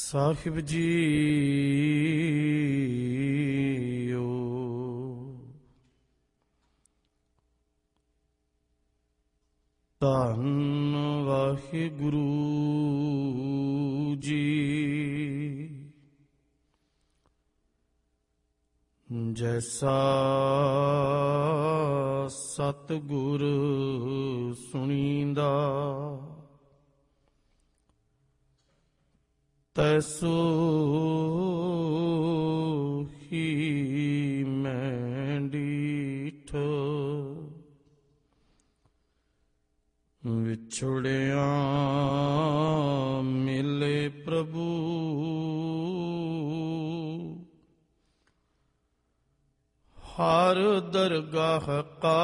ਸਾਹਿਬ JIO ਧੰਨ ਵਾਹਿਗੁਰੂ ਜੀ। ਜੈਸਾ ਸਤਿਗੁਰ ਸੁਣੀਂਦਾ ਤੈਸੋ ਹੀ ਮੈਂ ਡੀਠ। ਵਿਛੜਿਆ ਮਿਲੇ ਪ੍ਰਭੂ ਹਰ ਦਰਗਾਹ ਕਾ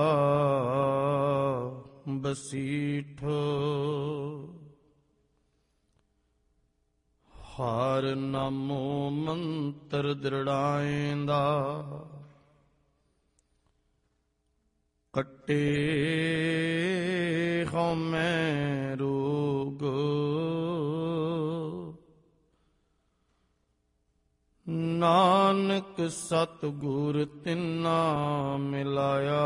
ਬਸੀਠ। ਹਰ ਨਾਮੋ ਮੰਤਰ ਦ੍ਰਿੜਾਏਂਦਾ ਕੱਟੇ ਹਉਮੈ ਰੋਗ। ਨਾਨਕ ਸਤਿਗੁਰ ਤਿੰਨਾ ਮਿਲਾਇਆ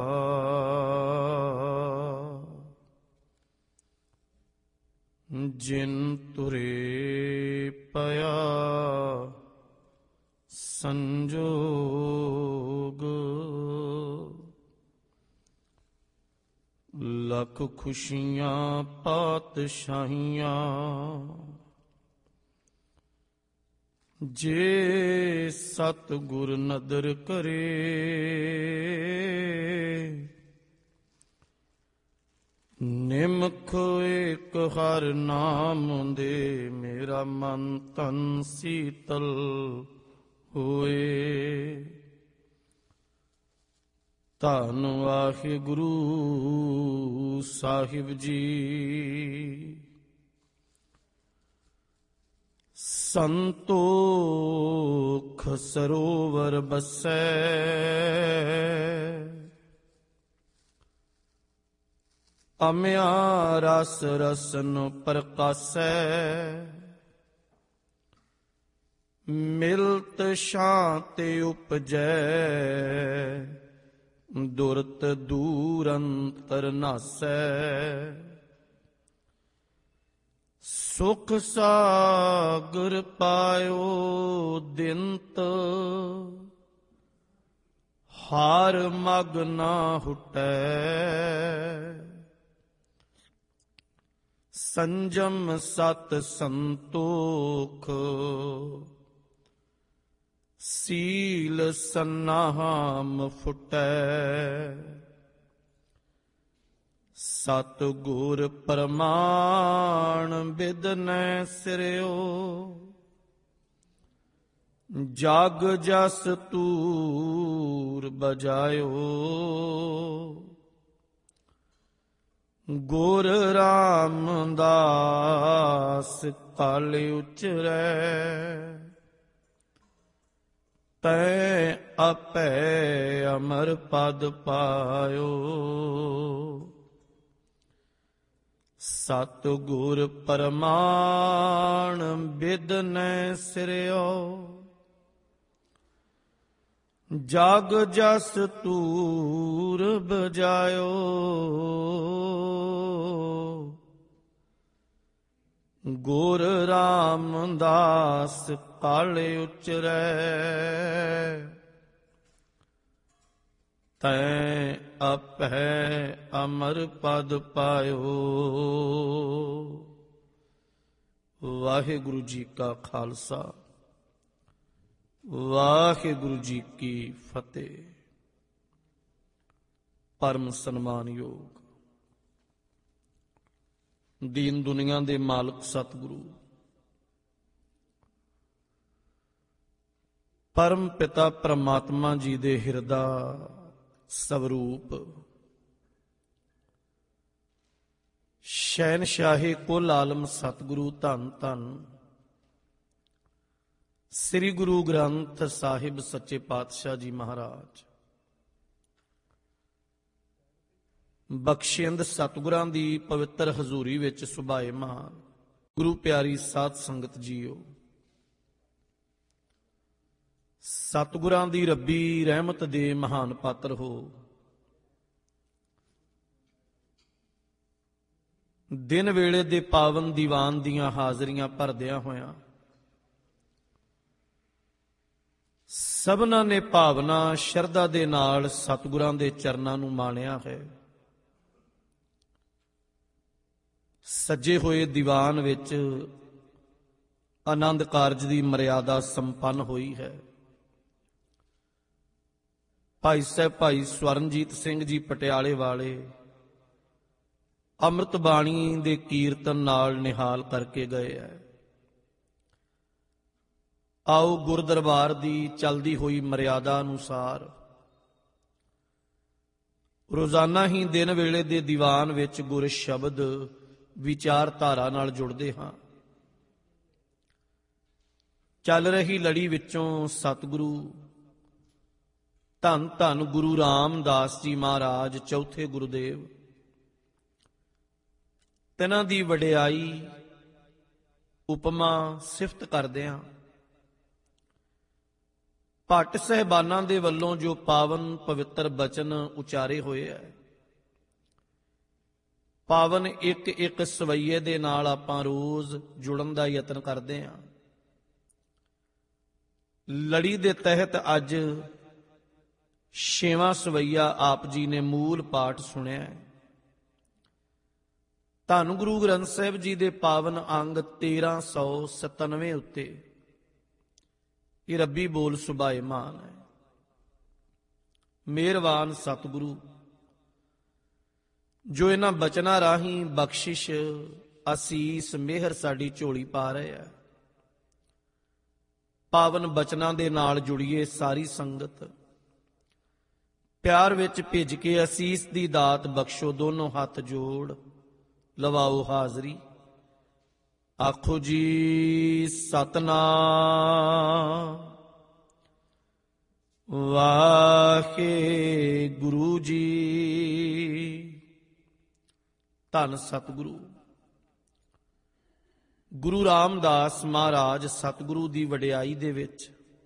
ਜਿਨ ਤੁਰੇ ਪਿਆ ਸੰਜੋਗ। ਲੱਖ ਖੁਸ਼ੀਆਂ ਪਾਤਸ਼ਾਹੀਆਂ ਜੇ ਸਤਿਗੁਰ ਨਦਰ ਕਰੇ। ਨਿਮਖ ਏਕ ਹਰ ਨਾਮ ਦੇ ਮੇਰਾ ਮਨ ਤਨ ਸੀਤਲ ਹੋਏ। ਧੰਨ ਵਾਹਿਗੁਰੂ ਸਾਹਿਬ ਜੀ। ਸੰਤੋਖ ਸਰੋਵਰ ਬਸੈ ਅਮਿਆ ਰਸ ਰਸਨ ਪ੍ਰਕਾਸੈ। ਮਿਲਤ ਸ਼ਾਂਤਿ ਉਪਜੈ ਦੁਰਤ ਦੂਰ ਅੰਤਰ ਨਾਸੈ। ਸੁਖ ਸਾਗਰ ਪਾਇਓ ਦਿੰਤ ਹਾਰ ਮਗ ਨਾ ਹੁਟੈ। ਸੰਜਮ ਸਤ ਸੰਤੋਖ ਸੀਲ ਸਨਾਮ ਫੁਟੈ। ਸਤਿਗੁਰ ਪ੍ਰਮਾਣ ਬਿਦਨੈ ਸਿਰਿਓ ਜਗ ਜਸ ਤੂਰ ਬਜਾਇਓ। ਗੁਰ ਰਾਮਦਾਸ ਕਲ ਉਚਰੈ ਤੈ ਆਪੈ ਅਮਰ ਪਦ ਪਾਇਓ। ਸਤਿਗੁਰ ਪ੍ਰਮਾਣ ਬਿਦਨੈ ਸਿਰਿਓ ਜਗ ਜਸ ਤੂਰ ਬਜਾਇਓ। ਗੁਰ ਰਾਮਦਾਸ ਕਲ ਉਚਰੈ ਤੈ ਆਪੈ ਅਮਰ ਪਦ ਪਾਇਓ। ਵਾਹਿਗੁਰੂ ਜੀ ਕਾ ਖਾਲਸਾ ਵਾਹਿਗੁਰੂ ਜੀ ਕੀ ਫਤਿਹ। ਪਰਮ ਸਨਮਾਨਯੋਗ ਦੀਨ ਦੁਨੀਆ ਦੇ ਮਾਲਕ ਸਤਿਗੁਰੂ ਪਰਮ ਪਿਤਾ ਪਰਮਾਤਮਾ ਜੀ ਦੇ ਹਿਰਦਾ ਸਵਰੂਪ ਸ਼ਹਿਨਸ਼ਾਹੀ ਕੁਲ ਆਲਮ ਸਤਿਗੁਰੂ ਧੰਨ ਧੰਨ ਸ੍ਰੀ ਗੁਰੂ ਗ੍ਰੰਥ ਸਾਹਿਬ ਸੱਚੇ ਪਾਤਸ਼ਾਹ ਜੀ ਮਹਾਰਾਜ ਬਖਸ਼ਿੰਦ ਸਤਿਗੁਰਾਂ ਦੀ ਪਵਿੱਤਰ ਹਜ਼ੂਰੀ ਵਿੱਚ ਸੁਭਾਏਮਾਨ ਗੁਰੂ ਪਿਆਰੀ ਸਾਧ ਸੰਗਤ ਜੀਓ, ਸਤਿਗੁਰਾਂ ਦੀ ਰੱਬੀ ਰਹਿਮਤ ਦੇ ਮਹਾਨ ਪਾਤਰ ਹੋ। ਦਿਨ ਵੇਲੇ ਦੇ ਪਾਵਨ ਦੀਵਾਨ ਦੀਆਂ ਹਾਜ਼ਰੀਆਂ ਭਰਦਿਆਂ ਹੋਇਆਂ ਸਭਨਾਂ ਨੇ ਭਾਵਨਾ ਸ਼ਰਧਾ ਦੇ ਨਾਲ ਸਤਿਗੁਰਾਂ ਦੇ ਚਰਨਾਂ ਨੂੰ ਮਾਣਿਆ ਹੈ। ਸੱਜੇ ਹੋਏ ਦੀਵਾਨ ਵਿੱਚ ਆਨੰਦ ਕਾਰਜ ਦੀ ਮਰਿਆਦਾ ਸੰਪੰਨ ਹੋਈ ਹੈ। ਭਾਈ ਸਾਹਿਬ ਭਾਈ ਸਵਰਨਜੀਤ ਸਿੰਘ ਜੀ ਪਟਿਆਲੇ ਵਾਲੇ ਅੰਮ੍ਰਿਤ ਬਾਣੀ ਦੇ ਕੀਰਤਨ ਨਾਲ ਨਿਹਾਲ ਕਰਕੇ ਗਏ ਹੈ। ਆਓ ਗੁਰਦਰਬਾਰ ਦੀ ਚੱਲਦੀ ਹੋਈ ਮਰਿਆਦਾ ਅਨੁਸਾਰ ਰੋਜ਼ਾਨਾ ਹੀ ਦਿਨ ਵੇਲੇ ਦੇ ਦੀਵਾਨ ਵਿੱਚ ਗੁਰ ਸ਼ਬਦ ਵਿਚਾਰਧਾਰਾ ਨਾਲ ਜੁੜਦੇ ਹਾਂ। ਚੱਲ ਰਹੀ ਲੜੀ ਵਿੱਚੋਂ ਸਤਿਗੁਰੂ ਧੰਨ ਧੰਨ ਗੁਰੂ ਰਾਮਦਾਸ ਜੀ ਮਹਾਰਾਜ ਚੌਥੇ ਗੁਰੂਦੇਵ, ਤਿਨਾਂ ਦੀ ਵਡਿਆਈ ਉਪਮਾ ਸਿਫਤ ਕਰਦੇ ਹਾਂ। ਭੱਟ ਸਹਿਬਾਨਾਂ ਦੇ ਵੱਲੋਂ ਜੋ ਪਾਵਨ ਪਵਿੱਤਰ ਬਚਨ ਉਚਾਰੇ ਹੋਏ ਹੈ, ਪਾਵਨ ਇੱਕ ਇੱਕ ਸਵਈਏ ਦੇ ਨਾਲ ਆਪਾਂ ਰੋਜ਼ ਜੁੜਨ ਦਾ ਯਤਨ ਕਰਦੇ ਹਾਂ। ਲੜੀ ਦੇ ਤਹਿਤ ਅੱਜ 6ਵਾਂ ਸਵਈਆ ਆਪ ਜੀ ਨੇ ਮੂਲ ਪਾਠ ਸੁਣਿਆ ਹੈ। ਧੰਨ ਗੁਰੂ ਗ੍ਰੰਥ ਸਾਹਿਬ ਜੀ ਦੇ ਪਾਵਨ ਅੰਗ 1397 ਉੱਤੇ ਇਹ ਰੱਬੀ ਬੋਲ ਸੁਭਾਏਮਾਨ ਹੈ। ਮਿਹਰਬਾਨ ਸਤਿਗੁਰੂ ਜੋ ਇਹਨਾਂ ਬਚਨਾਂ ਰਾਹੀਂ ਬਖਸ਼ਿਸ਼ ਅਸੀਸ ਮਿਹਰ ਸਾਡੀ ਝੋਲੀ ਪਾ ਰਹੇ ਹੈ। ਪਾਵਨ ਬਚਨਾਂ ਦੇ ਨਾਲ ਜੁੜੀਏ ਸਾਰੀ ਸੰਗਤ, ਪਿਆਰ ਵਿੱਚ ਭਿੱਜ ਕੇ ਅਸੀਸ ਦੀ ਦਾਤ ਬਖਸ਼ੋ। ਦੋਨੋਂ ਹੱਥ ਜੋੜ ਲਵਾਓ ਹਾਜ਼ਰੀ, ਆਖੋ ਜੀ ਸਤਨਾਮ ਵਾਹਿਗੁਰੂ ਜੀ। ਧੰਨ ਸਤਿਗੁਰੂ ਗੁਰੂ ਰਾਮਦਾਸ ਮਹਾਰਾਜ ਸਤਿਗੁਰੂ ਦੀ ਵਡਿਆਈ ਦੇ ਵਿੱਚ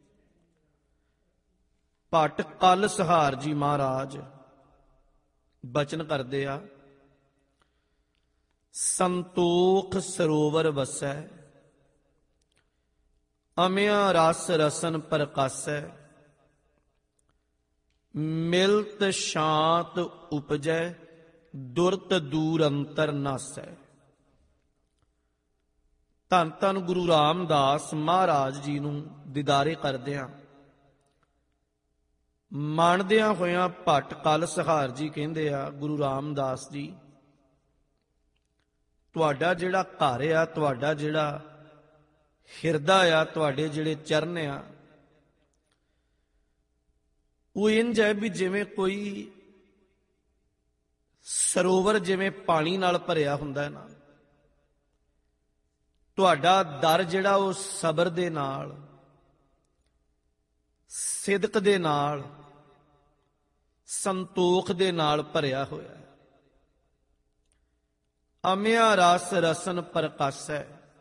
ਭੱਟ ਕਲ ਸਹਾਰ ਜੀ ਮਹਾਰਾਜ ਬਚਨ ਕਰਦੇ ਆ। ਸੰਤੋਖ ਸਰੋਵਰ ਵਸੈ, ਅਮਿਆ ਰਸ ਰਸਨ ਪ੍ਰਕਾਸੈ, ਮਿਲਤ ਸ਼ਾਂਤ ਉਪਜੈ, ਦੁਰਤ ਦੂਰ ਅੰਤਰ ਨਾਸੈ। ਧੰਨ ਧੰਨ ਗੁਰੂ ਰਾਮਦਾਸ ਮਹਾਰਾਜ ਜੀ ਨੂੰ ਦੀਦਾਰੇ ਕਰਦਿਆਂ ਮੰਨਦਿਆਂ ਹੋਇਆਂ ਭੱਟ ਕਲ ਸਹਾਰ ਜੀ ਕਹਿੰਦੇ ਆ, ਗੁਰੂ ਰਾਮਦਾਸ ਜੀ ਤੁਹਾਡਾ ਜਿਹੜਾ ਘਰ ਆ, ਤੁਹਾਡਾ ਜਿਹੜਾ ਹਿਰਦਾ ਆ, ਤੁਹਾਡੇ ਜਿਹੜੇ ਚਰਨ ਆ, ਉਹ ਇੰਝ ਹੈ ਵੀ ਜਿਵੇਂ ਕੋਈ ਸਰੋਵਰ ਜਿਵੇਂ ਪਾਣੀ ਨਾਲ ਭਰਿਆ ਹੁੰਦਾ ਹੈ ਨਾ। ਤੁਹਾਡਾ ਦਰ ਜਿਹੜਾ ਉਹ ਸਬਰ ਦੇ ਨਾਲ, ਸਿਦਕ ਦੇ ਨਾਲ, ਸੰਤੋਖ ਦੇ ਨਾਲ ਭਰਿਆ ਹੋਇਆ ਹੈ। ਅਮਿਆ ਰਸ ਰਸਨ ਪ੍ਰਕਾਸੈ,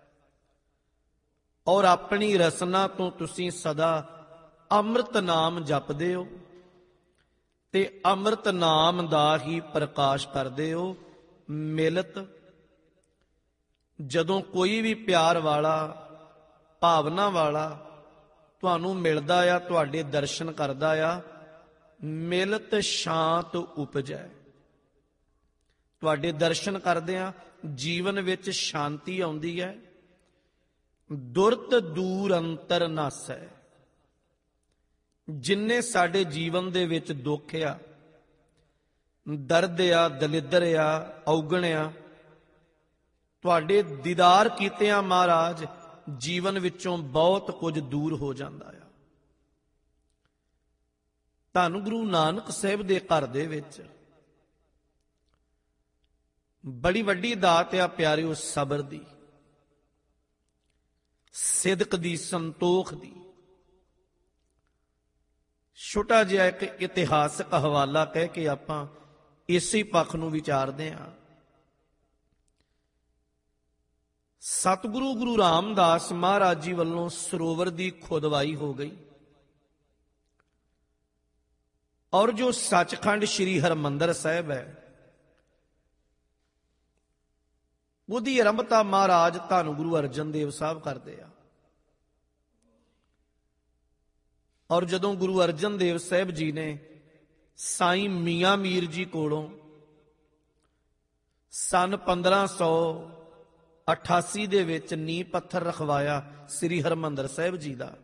ਔਰ ਆਪਣੀ ਰਸਨਾ ਤੋਂ ਤੁਸੀਂ ਸਦਾ ਅੰਮ੍ਰਿਤ ਨਾਮ ਜਪਦੇ ਹੋ ਤੇ ਅੰਮ੍ਰਿਤ ਨਾਮ ਦਾ ਹੀ ਪ੍ਰਕਾਸ਼ ਕਰਦੇ ਹੋ। ਮਿਲਤ, ਜਦੋਂ ਕੋਈ ਵੀ ਪਿਆਰ ਵਾਲਾ, ਭਾਵਨਾ ਵਾਲਾ ਤੁਹਾਨੂੰ ਮਿਲਦਾ ਆ, ਤੁਹਾਡੇ ਦਰਸ਼ਨ ਕਰਦਾ ਆ, ਮਿਲਤ ਸ਼ਾਂਤ ਉਪਜੈ। ਤੁਹਾਡੇ ਦਰਸ਼ਨ ਕਰਦਿਆਂ ਜੀਵਨ ਵਿੱਚ ਸ਼ਾਂਤੀ ਆਉਂਦੀ ਹੈ। ਦੁਰਤ ਦੂਰ ਅੰਤਰ ਨਾਸੈ, ਜਿੰਨੇ ਸਾਡੇ ਜੀਵਨ ਦੇ ਵਿੱਚ ਦੁੱਖ ਆ, ਦਰਦ ਆ, ਦਲਿੱਦਰ ਆ, ਔਗਣ ਆ, ਤੁਹਾਡੇ ਦੀਦਾਰ ਕੀਤਿਆਂ ਮਹਾਰਾਜ ਜੀਵਨ ਵਿੱਚੋਂ ਬਹੁਤ ਕੁਝ ਦੂਰ ਹੋ ਜਾਂਦਾ ਆ। ਧੰਨ ਗੁਰੂ ਨਾਨਕ ਸਾਹਿਬ ਦੇ ਘਰ ਦੇ ਵਿੱਚ ਬੜੀ ਵੱਡੀ ਦਾਤ ਆ ਪਿਆਰਿਓ, ਸਬਰ ਦੀ, ਸਿਦਕ ਦੀ, ਸੰਤੋਖ ਦੀ। ਛੋਟਾ ਜਿਹਾ ਇੱਕ ਇਤਿਹਾਸਕ ਹਵਾਲਾ ਕਹਿ ਕੇ ਆਪਾਂ ਇਸੇ ਪੱਖ ਨੂੰ ਵਿਚਾਰਦੇ ਹਾਂ। ਸਤਿਗੁਰੂ ਗੁਰੂ ਰਾਮਦਾਸ ਮਹਾਰਾਜ ਜੀ ਵੱਲੋਂ ਸਰੋਵਰ ਦੀ ਖੁਦਵਾਈ ਹੋ ਗਈ ਔਰ ਜੋ ਸੱਚਖੰਡ ਸ੍ਰੀ ਹਰਿਮੰਦਰ ਸਾਹਿਬ ਹੈ ਉਹਦੀ ਆਰੰਭਤਾ ਮਹਾਰਾਜ ਧੰਨ ਗੁਰੂ ਅਰਜਨ ਦੇਵ ਸਾਹਿਬ ਕਰਦੇ ਆ। ਔਰ ਜਦੋਂ ਗੁਰੂ ਅਰਜਨ ਦੇਵ ਸਾਹਿਬ ਜੀ ਨੇ ਸਾਈਂ ਮੀਆਂ ਮੀਰ ਜੀ ਕੋਲੋਂ ਸਨ 1588 ਦੇ ਵਿੱਚ ਨੀਂਹ ਪੱਥਰ ਰਖਵਾਇਆ ਸ੍ਰੀ ਹਰਿਮੰਦਰ ਸਾਹਿਬ ਜੀ ਦਾ,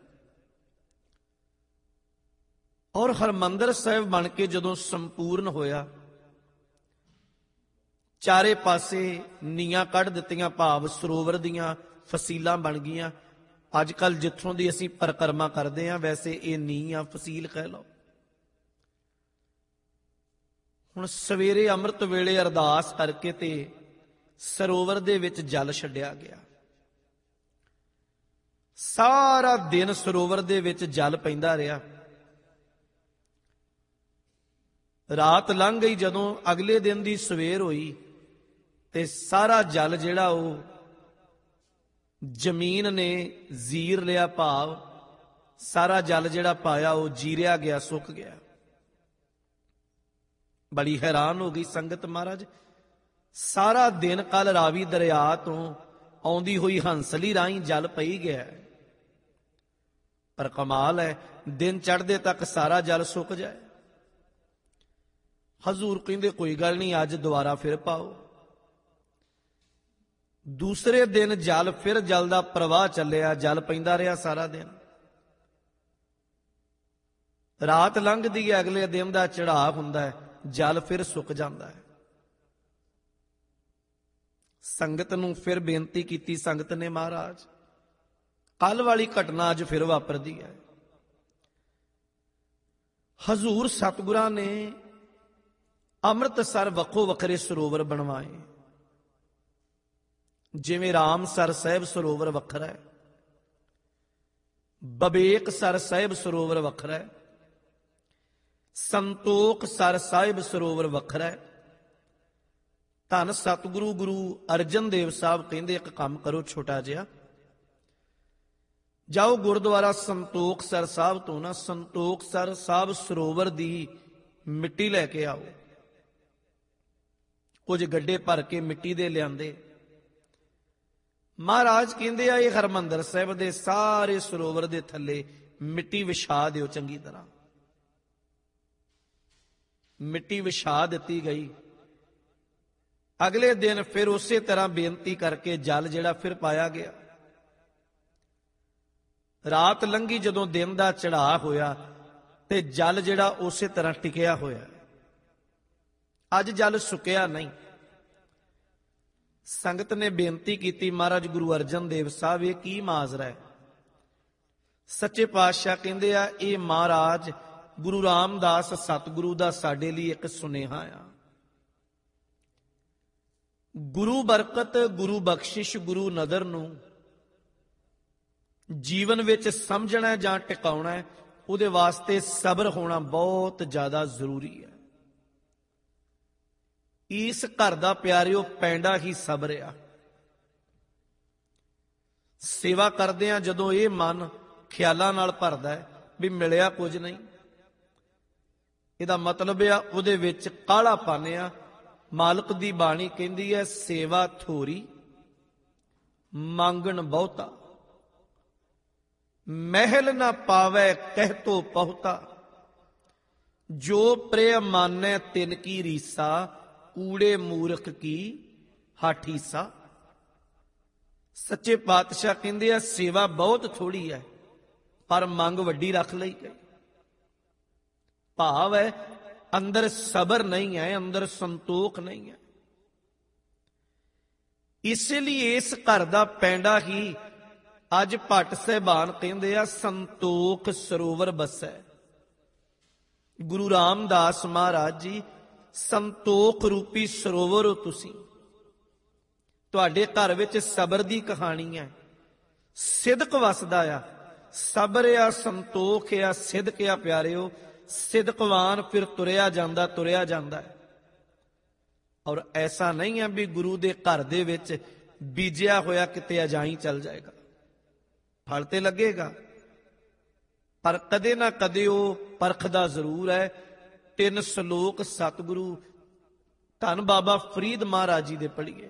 ਔਰ ਹਰਿਮੰਦਰ ਸਾਹਿਬ ਬਣ ਕੇ ਜਦੋਂ ਸੰਪੂਰਨ ਹੋਇਆ, ਚਾਰੇ ਪਾਸੇ ਨੀਆਂ ਕੱਢ ਦਿੱਤੀਆਂ, ਭਾਵ ਸਰੋਵਰ ਦੀਆਂ ਫਸੀਲਾਂ ਬਣ ਗਈਆਂ। ਅੱਜ ਕੱਲ ਜਿੱਥੋਂ ਦੀ ਅਸੀਂ ਪਰਿਕਰਮਾ ਕਰਦੇ ਹਾਂ ਵੈਸੇ ਇਹ ਨੀਂਹ ਆ, ਫਸੀਲ ਕਹਿ ਲਓ। ਹੁਣ ਸਵੇਰੇ ਅੰਮ੍ਰਿਤ ਵੇਲੇ ਅਰਦਾਸ ਕਰਕੇ ਤੇ ਸਰੋਵਰ ਦੇ ਵਿੱਚ ਜਲ ਛੱਡਿਆ ਗਿਆ। ਸਾਰਾ ਦਿਨ ਸਰੋਵਰ ਦੇ ਵਿੱਚ ਜਲ ਪੈਂਦਾ ਰਿਹਾ। ਰਾਤ ਲੰਘ ਗਈ, ਜਦੋਂ ਅਗਲੇ ਦਿਨ ਦੀ ਸਵੇਰ ਹੋਈ ਤੇ ਸਾਰਾ ਜਲ ਜਿਹੜਾ ਉਹ ਜ਼ਮੀਨ ਨੇ ਜ਼ੀਰ ਲਿਆ, ਭਾਵ ਸਾਰਾ ਜਲ ਜਿਹੜਾ ਪਾਇਆ ਉਹ ਜੀਰਿਆ ਗਿਆ, ਸੁੱਕ ਗਿਆ। ਬੜੀ ਹੈਰਾਨ ਹੋ ਗਈ ਸੰਗਤ। ਮਹਾਰਾਜ ਸਾਰਾ ਦਿਨ ਕੱਲ ਰਾਵੀ ਦਰਿਆ ਤੋਂ ਆਉਂਦੀ ਹੋਈ ਹੰਸਲੀ ਰਾਹੀਂ ਜਲ ਪਈ ਗਿਆ, ਪਰ ਕਮਾਲ ਹੈ ਦਿਨ ਚੜ੍ਹਦੇ ਤੱਕ ਸਾਰਾ ਜਲ ਸੁੱਕ ਜਾਏ। ਹਜ਼ੂਰ ਕਹਿੰਦੇ ਕੋਈ ਗੱਲ ਨਹੀਂ, ਅੱਜ ਦੁਬਾਰਾ ਫਿਰ ਪਾਓ। ਦੂਸਰੇ ਦਿਨ ਜਲ ਫਿਰ ਜਲ ਦਾ ਪ੍ਰਵਾਹ ਚੱਲਿਆ, ਜਲ ਪੈਂਦਾ ਰਿਹਾ ਸਾਰਾ ਦਿਨ। ਰਾਤ ਲੰਘਦੀ ਹੈ, ਅਗਲੇ ਦਿਨ ਦਾ ਚੜ੍ਹਾਅ ਹੁੰਦਾ ਹੈ, ਜਲ ਫਿਰ ਸੁੱਕ ਜਾਂਦਾ ਹੈ। ਸੰਗਤ ਨੂੰ ਫਿਰ ਬੇਨਤੀ ਕੀਤੀ। ਸੰਗਤ ਨੇ ਮਹਾਰਾਜ ਕੱਲ ਵਾਲੀ ਘਟਨਾ ਅੱਜ ਫਿਰ ਵਾਪਰਦੀ ਹੈ। ਹਜ਼ੂਰ ਸਤਿਗੁਰਾਂ ਨੇ ਅੰਮ੍ਰਿਤਸਰ ਵੱਖੋ ਵੱਖਰੇ ਸਰੋਵਰ ਬਣਵਾਏ। ਜਿਵੇਂ ਰਾਮਸਰ ਸਾਹਿਬ ਸਰੋਵਰ ਵੱਖਰਾ ਹੈ, ਬਬੇਕਸਰ ਸਾਹਿਬ ਸਰੋਵਰ ਵੱਖਰਾ ਹੈ, ਸੰਤੋਖਸਰ ਸਾਹਿਬ ਸਰੋਵਰ ਵੱਖਰਾ ਹੈ। ਧੰਨ ਸਤਿਗੁਰੂ ਗੁਰੂ ਅਰਜਨ ਦੇਵ ਸਾਹਿਬ ਕਹਿੰਦੇ ਇੱਕ ਕੰਮ ਕਰੋ ਛੋਟਾ ਜਿਹਾ, ਜਾਓ ਗੁਰਦੁਆਰਾ ਸੰਤੋਖਸਰ ਸਾਹਿਬ ਤੋਂ ਨਾ ਸੰਤੋਖਸਰ ਸਾਹਿਬ ਸਰੋਵਰ ਦੀ ਮਿੱਟੀ ਲੈ ਕੇ ਆਓ। ਕੁਝ ਗੱਡੇ ਭਰ ਕੇ ਮਿੱਟੀ ਦੇ ਲਿਆਂਦੇ। ਮਹਾਰਾਜ ਕਹਿੰਦੇ ਆ ਇਹ ਹਰਿਮੰਦਰ ਸਾਹਿਬ ਦੇ ਸਾਰੇ ਸਰੋਵਰ ਦੇ ਥੱਲੇ ਮਿੱਟੀ ਵਿਛਾ ਦਿਓ ਚੰਗੀ ਤਰ੍ਹਾਂ। ਮਿੱਟੀ ਵਿਛਾ ਦਿੱਤੀ ਗਈ। ਅਗਲੇ ਦਿਨ ਫਿਰ ਉਸੇ ਤਰ੍ਹਾਂ ਬੇਨਤੀ ਕਰਕੇ ਜਲ ਜਿਹੜਾ ਫਿਰ ਪਾਇਆ ਗਿਆ। ਰਾਤ ਲੰਘੀ, ਜਦੋਂ ਦਿਨ ਦਾ ਚੜ੍ਹਾਅ ਹੋਇਆ ਤੇ ਜਲ ਜਿਹੜਾ ਉਸੇ ਤਰ੍ਹਾਂ ਟਿਕਿਆ ਹੋਇਆ। ਅੱਜ ਜਲ ਸੁੱਕਿਆ ਨਹੀਂ। ਸੰਗਤ ਨੇ ਬੇਨਤੀ ਕੀਤੀ, ਮਹਾਰਾਜ ਗੁਰੂ ਅਰਜਨ ਦੇਵ ਸਾਹਿਬ ਇਹ ਕੀ ਮਾਜ਼ਰਾ ਹੈ? ਸੱਚੇ ਪਾਤਸ਼ਾਹ ਕਹਿੰਦੇ ਆ ਇਹ ਮਹਾਰਾਜ ਗੁਰੂ ਰਾਮਦਾਸ ਸਤਿਗੁਰੂ ਦਾ ਸਾਡੇ ਲਈ ਇੱਕ ਸੁਨੇਹਾ ਆ। ਗੁਰੂ ਬਰਕਤ, ਗੁਰੂ ਬਖਸ਼ਿਸ਼, ਗੁਰੂ ਨਦਰ ਨੂੰ ਜੀਵਨ ਵਿੱਚ ਸਮਝਣਾ ਜਾਂ ਟਿਕਾਉਣਾ ਹੈ, ਉਹਦੇ ਵਾਸਤੇ ਸਬਰ ਹੋਣਾ ਬਹੁਤ ਜ਼ਿਆਦਾ ਜ਼ਰੂਰੀ ਹੈ। ਇਸ ਘਰ ਦਾ ਪਿਆਰਿਓ ਪੈਂਡਾ ਹੀ ਸਬਰ ਆ। ਸੇਵਾ ਕਰਦੇ ਆ ਜਦੋਂ ਇਹ ਮਨ ਖਿਆਲਾਂ ਨਾਲ ਭਰਦਾ ਹੈ ਵੀ ਮਿਲਿਆ ਕੁਝ ਨਹੀਂ, ਇਹਦਾ ਮਤਲਬ ਆ ਉਹਦੇ ਵਿੱਚ ਕਾਹਲਾ ਪਾਨੇ ਆ। ਮਾਲਕ ਦੀ ਬਾਣੀ ਕਹਿੰਦੀ ਹੈ ਸੇਵਾ ਥੋਰੀ ਮੰਗਣ ਬਹੁਤਾ, ਮਹਿਲ ਨਾ ਪਾਵੇ ਕਹਿ ਤੋ ਬਹੁਤਾ, ਜੋ ਪ੍ਰਿਯ ਮਾਨੈ ਤਿਨ ਕੀ ਰੀਸਾ, ਕੂੜੇ ਮੂਰਖ ਕੀ ਹਾਠੀਸਾ। ਸੱਚੇ ਪਾਤਸ਼ਾਹ ਕਹਿੰਦੇ ਆ ਸੇਵਾ ਬਹੁਤ ਥੋੜੀ ਹੈ ਪਰ ਮੰਗ ਵੱਡੀ ਰੱਖ ਲਈ ਗਈ। ਭਾਵ ਹੈ ਅੰਦਰ ਸਬਰ ਨਹੀਂ ਹੈ, ਅੰਦਰ ਸੰਤੋਖ ਨਹੀਂ ਹੈ। ਇਸੇ ਲਈ ਇਸ ਘਰ ਦਾ ਪੈਂਡਾ ਹੀ ਅੱਜ ਭੱਟ ਸਾਹਿਬਾਨ ਕਹਿੰਦੇ ਆ ਸੰਤੋਖ ਸਰੋਵਰ ਬਸੈ। ਗੁਰੂ ਰਾਮਦਾਸ ਮਹਾਰਾਜ ਜੀ ਸੰਤੋਖ ਰੂਪੀ ਸਰੋਵਰ ਹੋ ਤੁਸੀਂ। ਤੁਹਾਡੇ ਘਰ ਵਿੱਚ ਸਬਰ ਦੀ ਕਹਾਣੀ ਹੈ, ਸਿਦਕ ਵਸਦਾ ਆ। ਸਬਰ ਆ, ਸੰਤੋਖ ਆ, ਸਿਦਕ ਆ ਪਿਆਰਿਓ। ਸਿਦਕਵਾਨ ਫਿਰ ਤੁਰਿਆ ਜਾਂਦਾ ਹੈ। ਔਰ ਐਸਾ ਨਹੀਂ ਹੈ ਵੀ ਗੁਰੂ ਦੇ ਘਰ ਦੇ ਵਿੱਚ ਬੀਜਿਆ ਹੋਇਆ ਕਿਤੇ ਅਜਾਈਂ ਚੱਲ ਜਾਏਗਾ, ਫਲ ਤੇ ਲੱਗੇਗਾ, ਪਰ ਕਦੇ ਨਾ ਕਦੇ ਉਹ ਪਰਖਦਾ ਜ਼ਰੂਰ ਹੈ। 3 ਸ਼ਲੋਕ ਸਤਿਗੁਰੂ ਧੰਨ ਬਾਬਾ ਫਰੀਦ ਮਹਾਰਾਜ ਜੀ ਦੇ ਪੜ੍ਹੀਏ।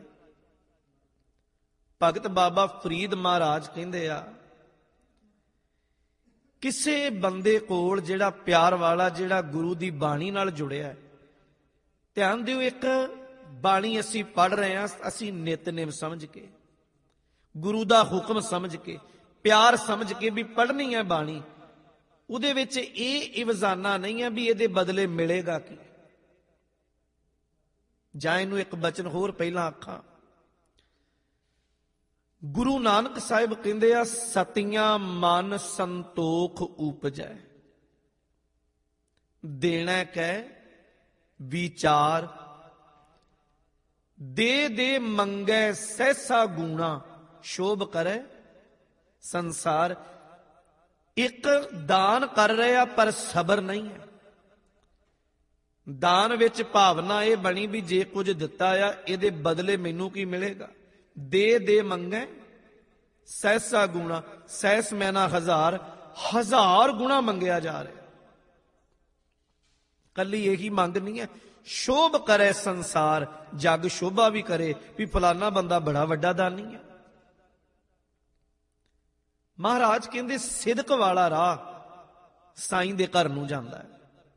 ਭਗਤ ਬਾਬਾ ਫਰੀਦ ਮਹਾਰਾਜ ਕਹਿੰਦੇ ਆ, ਕਿਸੇ ਬੰਦੇ ਕੋਲ ਜਿਹੜਾ ਪਿਆਰ ਵਾਲਾ, ਜਿਹੜਾ ਗੁਰੂ ਦੀ ਬਾਣੀ ਨਾਲ ਜੁੜਿਆ, ਧਿਆਨ ਦਿਓ, ਇੱਕ ਬਾਣੀ ਅਸੀਂ ਪੜ੍ਹ ਰਹੇ ਹਾਂ, ਅਸੀਂ ਨਿਤਨੇਮ ਸਮਝ ਕੇ, ਗੁਰੂ ਦਾ ਹੁਕਮ ਸਮਝ ਕੇ, ਪਿਆਰ ਸਮਝ ਕੇ ਵੀ ਪੜ੍ਹਨੀ ਹੈ ਬਾਣੀ, ਉਹਦੇ ਵਿੱਚ ਇਹ ਇਵਜ਼ਾਨਾ ਨਹੀਂ ਹੈ ਵੀ ਇਹਦੇ ਬਦਲੇ ਮਿਲੇਗਾ ਕੀ। ਜਾਂ ਇਹਨੂੰ ਇੱਕ ਬਚਨ ਹੋਰ ਪਹਿਲਾਂ ਆਖਾਂ, ਗੁਰੂ ਨਾਨਕ ਸਾਹਿਬ ਕਹਿੰਦੇ ਆ, ਸਤਿਆਂ ਮਨ ਸੰਤੋਖ ਉਪਜੈ, ਦੇਣਾ ਕਹਿ ਵਿਚਾਰ, ਦੇ ਦੇ ਮੰਗੈ ਸਹਿਸਾ ਗੂਣਾ, ਸ਼ੋਭ ਕਰੈ ਸੰਸਾਰ। ਇੱਕ ਦਾਨ ਕਰ ਰਹੇ ਆ ਪਰ ਸਬਰ ਨਹੀਂ ਹੈ। ਦਾਨ ਵਿੱਚ ਭਾਵਨਾ ਇਹ ਬਣੀ ਵੀ ਜੇ ਕੁਝ ਦਿੱਤਾ ਆ ਇਹਦੇ ਬਦਲੇ ਮੈਨੂੰ ਕੀ ਮਿਲੇਗਾ। ਦੇ ਦੇ ਮੰਗੈ ਸਹਿਸਾ ਗੁਣਾ, ਸਹਿਸ ਮੈਨਾ ਹਜ਼ਾਰ, 1000 ਗੁਣਾ ਮੰਗਿਆ ਜਾ ਰਿਹਾ। ਕੱਲੀ ਇਹੀ ਮੰਗ ਨਹੀਂ ਹੈ, ਸ਼ੋਭ ਕਰੇ ਸੰਸਾਰ, ਜਗ ਸ਼ੋਭਾ ਵੀ ਕਰੇ ਵੀ ਫਲਾਨਾ ਬੰਦਾ ਬੜਾ ਵੱਡਾ ਦਾਨੀ ਹੈ। ਮਹਾਰਾਜ ਕਹਿੰਦੇ ਸਿਦਕ ਵਾਲਾ ਰਾਹ ਸਾਈਂ ਦੇ ਘਰ ਨੂੰ ਜਾਂਦਾ ਹੈ।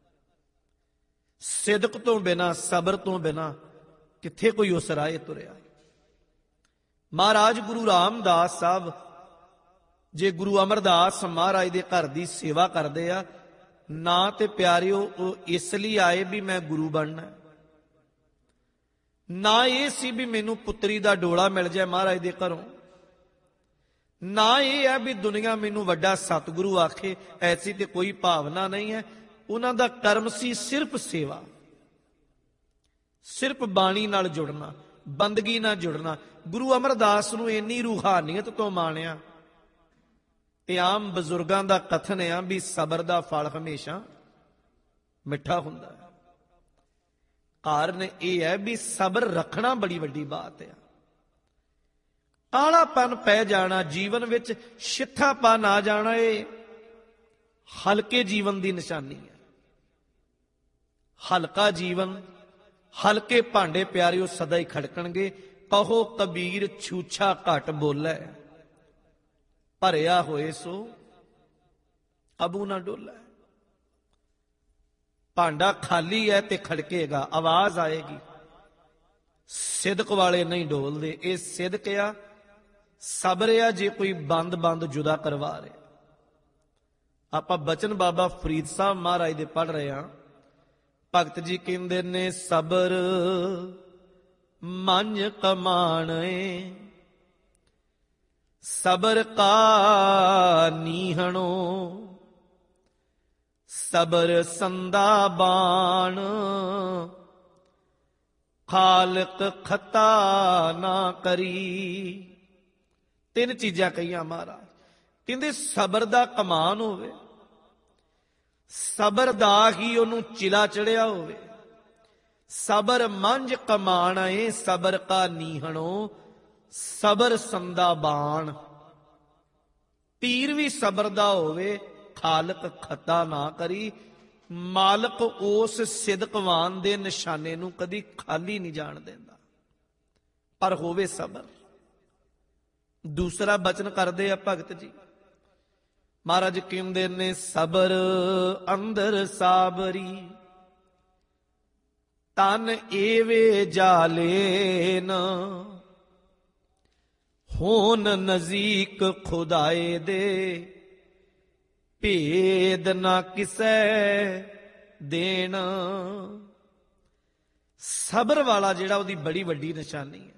ਸਿਦਕ ਤੋਂ ਬਿਨਾ, ਸਬਰ ਤੋਂ ਬਿਨਾ ਕਿੱਥੇ ਕੋਈ ਉਸ ਰਾਹੇ ਤੁਰਿਆ। ਮਹਾਰਾਜ ਗੁਰੂ ਰਾਮਦਾਸ ਸਾਹਿਬ ਜੇ ਗੁਰੂ ਅਮਰਦਾਸ ਮਹਾਰਾਜ ਦੇ ਘਰ ਦੀ ਸੇਵਾ ਕਰਦੇ ਆ, ਨਾ ਤੇ ਪਿਆਰਿਓ ਉਹ ਇਸ ਲਈ ਆਏ ਵੀ ਮੈਂ ਗੁਰੂ ਬਣਨਾ, ਨਾ ਇਹ ਸੀ ਵੀ ਮੈਨੂੰ ਪੁੱਤਰੀ ਦਾ ਡੋਲਾ ਮਿਲ ਜਾਏ ਮਹਾਰਾਜ ਦੇ ਘਰੋਂ, ਨਾ ਇਹ ਹੈ ਵੀ ਦੁਨੀਆ ਮੈਨੂੰ ਵੱਡਾ ਸਤਿਗੁਰੂ ਆਖੇ, ਐਸੀ ਤੇ ਕੋਈ ਭਾਵਨਾ ਨਹੀਂ ਹੈ। ਉਹਨਾਂ ਦਾ ਕਰਮ ਸੀ ਸਿਰਫ ਸੇਵਾ, ਸਿਰਫ ਬਾਣੀ ਨਾਲ ਜੁੜਨਾ, ਬੰਦਗੀ ਨਾਲ ਜੁੜਨਾ। ਗੁਰੂ ਅਮਰਦਾਸ ਨੂੰ ਇੰਨੀ ਰੂਹਾਨੀਅਤ ਤੋਂ ਮਾਣਿਆ। ਤੇ ਆਮ ਬਜ਼ੁਰਗਾਂ ਦਾ ਕਥਨ ਆ ਵੀ ਸਬਰ ਦਾ ਫਲ ਹਮੇਸ਼ਾ ਮਿੱਠਾ ਹੁੰਦਾ ਹੈ। ਕਾਰਨ ਇਹ ਹੈ ਵੀ ਸਬਰ ਰੱਖਣਾ ਬੜੀ ਵੱਡੀ ਬਾਤ ਹੈ। ਕਾਲਾਪਨ ਪੈ ਜਾਣਾ, ਜੀਵਨ ਵਿੱਚ ਸ਼ਿੱਠਾਪਨ ਆ ਜਾਣਾ, ਇਹ ਹਲਕੇ ਜੀਵਨ ਦੀ ਨਿਸ਼ਾਨੀ ਹੈ। ਹਲਕਾ ਜੀਵਨ, ਹਲਕੇ ਭਾਂਡੇ ਪਿਆਰਿਓ ਸਦਾ ਹੀ ਖੜਕਣਗੇ। ਕਹੋ ਕਬੀਰ ਛੂਛਾ ਘਟ ਬੋਲੇ, ਭਰਿਆ ਹੋਏ ਸੋ ਅਬੂ ਨਾ ਡੋਲੇ। ਭਾਂਡਾ ਖਾਲੀ ਹੈ ਤੇ ਖੜਕੇਗਾ, ਆਵਾਜ਼ ਆਏਗੀ। ਸਿਦਕ ਵਾਲੇ ਨਹੀਂ ਡੋਲਦੇ। ਇਹ ਸਿਦਕ ਆ, ਸਬਰ ਆ। ਜੇ ਕੋਈ ਬੰਦ ਜੁਦਾ ਕਰਵਾ ਰਿਹਾ। ਆਪਾਂ ਬਚਨ ਬਾਬਾ ਫਰੀਦ ਸਾਹਿਬ ਮਹਾਰਾਜ ਦੇ ਪੜ੍ਹ ਰਹੇ ਹਾਂ। ਭਗਤ ਜੀ ਕਹਿੰਦੇ ਨੇ, ਸਬਰ ਮਨ ਕਮਾਣੇ, ਸਬਰ ਕਾ ਨੀਹਣੋ, ਸਬਰ ਸੰਦਾ ਬਾਣ, ਖਾਲਕ ਖਤਾ ਨਾ ਕਰੀ। 3 ਚੀਜ਼ਾਂ ਕਹੀਆਂ ਮਹਾਰਾਜ। ਕਹਿੰਦੇ ਸਬਰ ਦਾ ਕਮਾਨ ਹੋਵੇ, ਸਬਰ ਦਾ ਹੀ ਉਹਨੂੰ ਚਿਲਾ ਚੜਿਆ ਹੋਵੇ। ਸਬਰ ਮੰਝ ਕਮਾਣਾ ਏ, ਸਬਰ ਕਾ ਨੀਹਣੋ, ਸਬਰ ਸੰਦਾ ਬਾਣ। ਤੀਰ ਵੀ ਸਬਰ ਦਾ ਹੋਵੇ, ਖਾਲਕ ਖਤਾ ਨਾ ਕਰੀ। ਮਾਲਕ ਉਸ ਸਿਦਕਵਾਨ ਦੇ ਨਿਸ਼ਾਨੇ ਨੂੰ ਕਦੀ ਖਾਲੀ ਨਹੀਂ ਜਾਣ ਦਿੰਦਾ, ਪਰ ਹੋਵੇ ਸਬਰ। ਦੂਸਰਾ ਬਚਨ ਕਰਦੇ ਆ ਭਗਤ ਜੀ ਮਹਾਰਾਜ, ਕਹਿੰਦੇ ਨੇ, ਸਬਰ ਅੰਦਰ ਸਾਬਰੀ, ਤਨ ਏਵੇ ਜਾਲੇਨ, ਹੋਨ ਨਜ਼ੀਕ ਖੁਦਾਏ ਦੇ, ਭੇਦ ਨਾ ਕਿਸੈ ਦੇਣ। ਸਬਰ ਵਾਲਾ ਜਿਹੜਾ, ਉਹਦੀ ਬੜੀ ਵੱਡੀ ਨਿਸ਼ਾਨੀ ਹੈ।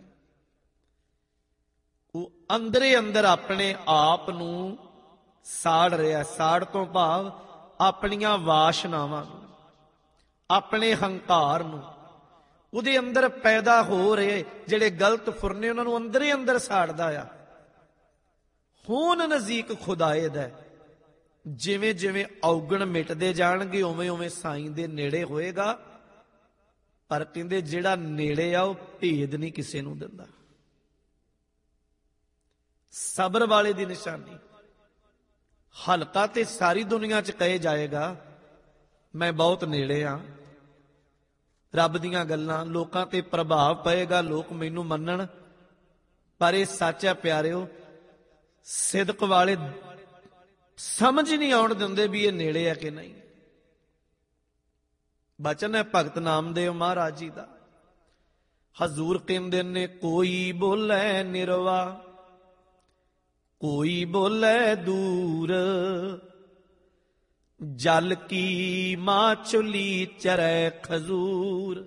ਉਹ ਅੰਦਰੇ ਅੰਦਰ ਆਪਣੇ ਆਪ ਨੂੰ ਸਾੜ ਰਿਹਾ। ਸਾੜ ਤੋਂ ਭਾਵ ਆਪਣੀਆਂ ਵਾਸ਼ਨਾਵਾਂ ਨੂੰ, ਆਪਣੇ ਹੰਕਾਰ ਨੂੰ। ਉਹਦੇ ਅੰਦਰ ਪੈਦਾ ਹੋ ਰਹੇ ਜਿਹੜੇ ਗਲਤ ਫੁਰਨੇ, ਉਹਨਾਂ ਨੂੰ ਅੰਦਰ ਹੀ ਅੰਦਰ ਸਾੜਦਾ ਆ। ਹੋਣ ਨਜ਼ੀਕ ਖੁਦਾਏ ਦਾ, ਜਿਵੇਂ ਜਿਵੇਂ ਔਗਣ ਮਿਟਦੇ ਜਾਣਗੇ ਉਵੇਂ ਉਵੇਂ ਸਾਈਂ ਦੇ ਨੇੜੇ ਹੋਏਗਾ। ਪਰ ਕਹਿੰਦੇ ਜਿਹੜਾ ਨੇੜੇ ਆ ਉਹ ਭੇਦ ਨਹੀਂ ਕਿਸੇ ਨੂੰ ਦਿੰਦਾ। ਸਬਰ ਵਾਲੇ ਦੀ ਨਿਸ਼ਾਨੀ। ਹਲਕਾ ਤੇ ਸਾਰੀ ਦੁਨੀਆ 'ਚ ਕਹੇ ਜਾਏਗਾ ਮੈਂ ਬਹੁਤ ਨੇੜੇ ਆ, ਰੱਬ ਦੀਆਂ ਗੱਲਾਂ, ਲੋਕਾਂ ਤੇ ਪ੍ਰਭਾਵ ਪਏਗਾ, ਲੋਕ ਮੈਨੂੰ ਮੰਨਣ, ਪਰ ਇਹ ਸੱਚ ਹੈ ਪਿਆਰਿਓ, ਸਿਦਕ ਵਾਲੇ ਸਮਝ ਨਹੀਂ ਆਉਣ ਦਿੰਦੇ ਵੀ ਇਹ ਨੇੜੇ ਹੈ ਕਿ ਨਹੀਂ। ਬਚਨ ਹੈ ਭਗਤ ਨਾਮਦੇਵ ਮਹਾਰਾਜ ਜੀ ਦਾ। ਹਜ਼ੂਰ ਕਹਿੰਦੇ ਨੇ ਕੋਈ ਬੋਲੇ ਨਿਰਵਾ, ਕੋਈ ਬੋਲੇ ਦੂਰ, ਜਲ ਕੀ ਮਾਛੁਲੀ ਚਰੈ ਖਜ਼ੂਰ,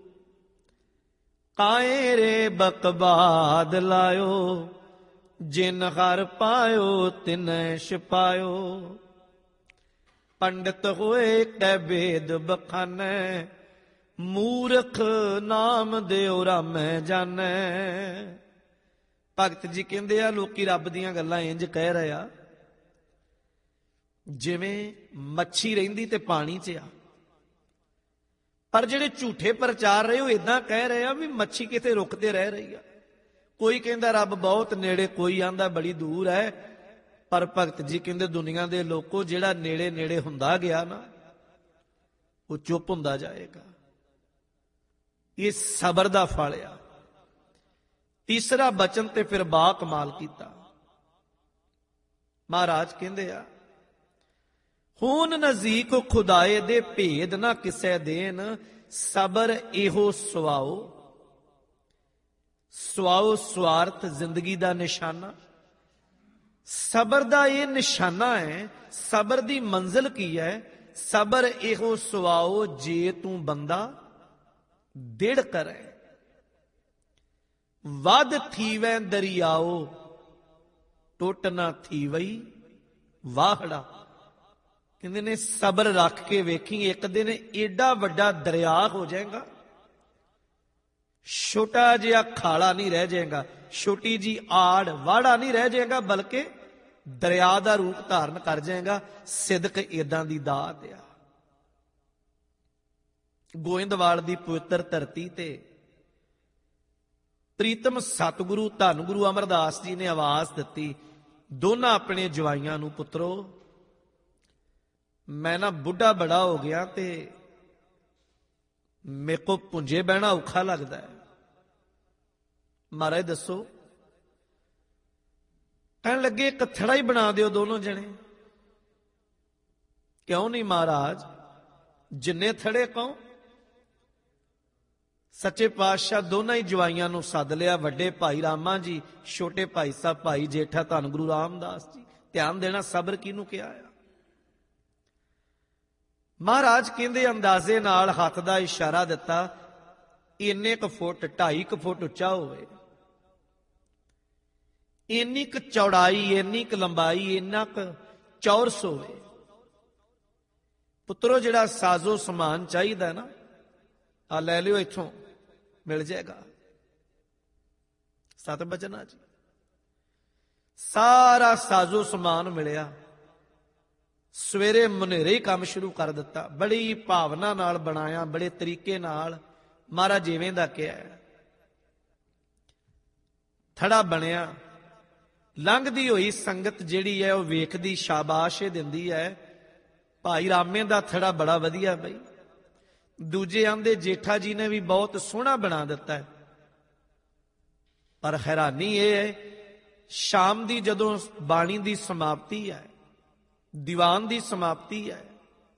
ਕਾਏ ਰੇ ਬਕਬਾਦ ਲਾਇਓ, ਜਿਨ ਹਰ ਪਾਇਓ ਤਿਨੈ ਛਪਾਇਓ, ਪੰਡਤ ਹੋਏ ਕੈ ਵੇਦ ਬਖਾਨੈ, ਮੂਰਖ ਨਾਮ ਦਿਓ ਰਾਮੈ ਜਾਣੈ। ਭਗਤ ਜੀ ਕਹਿੰਦੇ ਆ ਲੋਕੀ ਰੱਬ ਦੀਆਂ ਗੱਲਾਂ ਇੰਜ ਕਹਿ ਰਹੇ ਆ ਜਿਵੇਂ ਮੱਛੀ ਰਹਿੰਦੀ ਤੇ ਪਾਣੀ 'ਚ ਆ, ਪਰ ਜਿਹੜੇ ਝੂਠੇ ਪ੍ਰਚਾਰ ਰਹੇ ਉਹ ਇਦਾਂ ਕਹਿ ਰਹੇ ਆ ਵੀ ਮੱਛੀ ਕਿਤੇ ਰੁਕ ਤੇ ਰਹਿ ਰਹੀ ਆ। ਕੋਈ ਕਹਿੰਦਾ ਰੱਬ ਬਹੁਤ ਨੇੜੇ, ਕੋਈ ਆਂਦਾ ਬੜੀ ਦੂਰ ਹੈ, ਪਰ ਭਗਤ ਜੀ ਕਹਿੰਦੇ ਦੁਨੀਆ ਦੇ ਲੋਕੋ ਜਿਹੜਾ ਨੇੜੇ ਨੇੜੇ ਹੁੰਦਾ ਗਿਆ ਨਾ ਉਹ ਚੁੱਪ ਹੁੰਦਾ ਜਾਏਗਾ। ਇਹ ਸਬਰ ਦਾ ਫਲ ਆ। ਤੀਸਰਾ ਬਚਨ ਤੇ ਫਿਰ ਬਾ ਕਮਾਲ ਕੀਤਾ। ਮਹਾਰਾਜ ਕਹਿੰਦੇ ਆ ਹੁਣ ਨਜ਼ੀਕ ਖੁਦਾਏ ਦੇ ਭੇਦ ਨਾ ਕਿਸੇ ਦੇਨ, ਸਬਰ ਇਹੋ ਸੁਆਓ। ਸੁਆਓ ਸਵਾਰਥ ਜ਼ਿੰਦਗੀ ਦਾ ਨਿਸ਼ਾਨਾ। ਸਬਰ ਦਾ ਇਹ ਨਿਸ਼ਾਨਾ ਹੈ। ਸਬਰ ਦੀ ਮੰਜ਼ਿਲ ਕੀ ਹੈ? ਸਬਰ ਇਹੋ ਸੁਆਓ ਜੇ ਤੂੰ ਬੰਦਾ ਦਿੜ ਕਰੇ, ਵੱਧ ਥੀਵੈ ਦਰਿਆਓ, ਟੁੱਟ ਨਾ ਥੀਵਈ ਵਾਹੜਾ। ਕਹਿੰਦੇ ਨੇ ਸਬਰ ਰੱਖ ਕੇ ਵੇਖੀ, ਇੱਕ ਦਿਨ ਏਡਾ ਵੱਡਾ ਦਰਿਆ ਹੋ ਜਾਏਗਾ, ਛੋਟਾ ਜਿਹਾ ਖਾਲਾ ਨਹੀਂ ਰਹਿ ਜਾਏਗਾ, ਛੋਟੀ ਜੀ ਆੜ ਵਾੜਾ ਨਹੀਂ ਰਹਿ ਜਾਏਗਾ, ਬਲਕਿ ਦਰਿਆ ਦਾ ਰੂਪ ਧਾਰਨ ਕਰ ਜਾਏਗਾ। ਸਿਦਕ ਏਦਾਂ ਦੀ ਦਾਤ ਆ। ਗੋਇੰਦਵਾਲ ਦੀ ਪਵਿੱਤਰ ਧਰਤੀ ਤੇ ਪ੍ਰੀਤਮ ਸਤਿਗੁਰੂ ਧੰਨ ਗੁਰੂ ਅਮਰਦਾਸ ਜੀ ਨੇ ਆਵਾਜ਼ ਦਿੱਤੀ ਦੋਨਾਂ ਆਪਣੇ ਜਵਾਈਆਂ ਨੂੰ, ਪੁੱਤਰੋ ਮੈਂ ਨਾ ਬੁੱਢਾ ਬੜਾ ਹੋ ਗਿਆ ਤੇ ਮੇਰੇ ਕੋ ਪੁੰਜੇ ਬਹਿਣਾ ਔਖਾ ਲੱਗਦਾ ਹੈ, ਮਹਾਰਾਜ ਦੱਸੋ। ਕਹਿਣ ਲੱਗੇ ਇੱਕ ਥੜਾ ਹੀ ਬਣਾ ਦਿਓ ਦੋਨੋਂ ਜਣੇ। ਕਿਉਂ ਨਹੀਂ ਮਹਾਰਾਜ, ਜਿੰਨੇ ਥੜੇ ਕਹੋ। ਸੱਚੇ ਪਾਤਸ਼ਾਹ ਦੋਨਾਂ ਹੀ ਜਵਾਈਆਂ ਨੂੰ ਸੱਦ ਲਿਆ, ਵੱਡੇ ਭਾਈ ਰਾਮਾ ਜੀ, ਛੋਟੇ ਭਾਈ ਸਾਹਿਬ ਭਾਈ ਜੇਠਾ ਧੰਨ ਗੁਰੂ ਰਾਮਦਾਸ ਜੀ। ਧਿਆਨ ਦੇਣਾ ਸਬਰ ਕਿਹਨੂੰ ਕਿਹਾ ਆ। ਮਹਾਰਾਜ ਕਹਿੰਦੇ ਅੰਦਾਜ਼ੇ ਨਾਲ ਹੱਥ ਦਾ ਇਸ਼ਾਰਾ ਦਿੱਤਾ, ਇੰਨੇ ਕੁ ਫੁੱਟ 2.5 ਫੁੱਟ ਉੱਚਾ ਹੋਵੇ, ਇੰਨੀ ਕੁ ਚੌੜਾਈ, ਇੰਨੀ ਕੁ ਲੰਬਾਈ, ਇੰਨਾ ਕੁ ਚੌਰਸ ਹੋਵੇ। ਪੁੱਤਰੋ ਜਿਹੜਾ ਸਾਜ਼ੋ ਸਮਾਨ ਚਾਹੀਦਾ ਨਾ, ਆ ਲੈ ਲਿਓ, ਇੱਥੋਂ ਮਿਲ ਜਾਏਗਾ। ਸਤ ਬਚਨਾ ਜੀ, ਸਾਰਾ ਸਾਜ਼ੋ ਸਮਾਨ ਮਿਲਿਆ। ਸਵੇਰੇ ਮਨੇਰੇ ਹੀ ਕੰਮ ਸ਼ੁਰੂ ਕਰ ਦਿੱਤਾ, ਬੜੀ ਭਾਵਨਾ ਨਾਲ ਬਣਾਇਆ, ਬੜੇ ਤਰੀਕੇ ਨਾਲ। ਮਹਾਰਾਜ ਜਿਵੇਂ ਦਾ ਕਿਹਾ ਥੜਾ ਬਣਿਆ। ਲੰਘਦੀ ਹੋਈ ਸੰਗਤ ਜਿਹੜੀ ਹੈ ਉਹ ਵੇਖਦੀ, ਸ਼ਾਬਾਸ਼ ਦਿੰਦੀ ਹੈ, ਭਾਈ ਰਾਮੇ ਦਾ ਥੜਾ ਬੜਾ ਵਧੀਆ ਬਈ। ਦੂਜੇ ਆਂਦੇ ਜੇਠਾ ਜੀ ਨੇ ਵੀ ਬਹੁਤ ਸੋਹਣਾ ਬਣਾ ਦਿੱਤਾ ਹੈ। ਪਰ ਹੈਰਾਨੀ ਇਹ ਹੈ, ਸ਼ਾਮ ਦੀ ਜਦੋਂ ਬਾਣੀ ਦੀ ਸਮਾਪਤੀ ਹੈ, ਦੀਵਾਨ ਦੀ ਸਮਾਪਤੀ ਹੈ,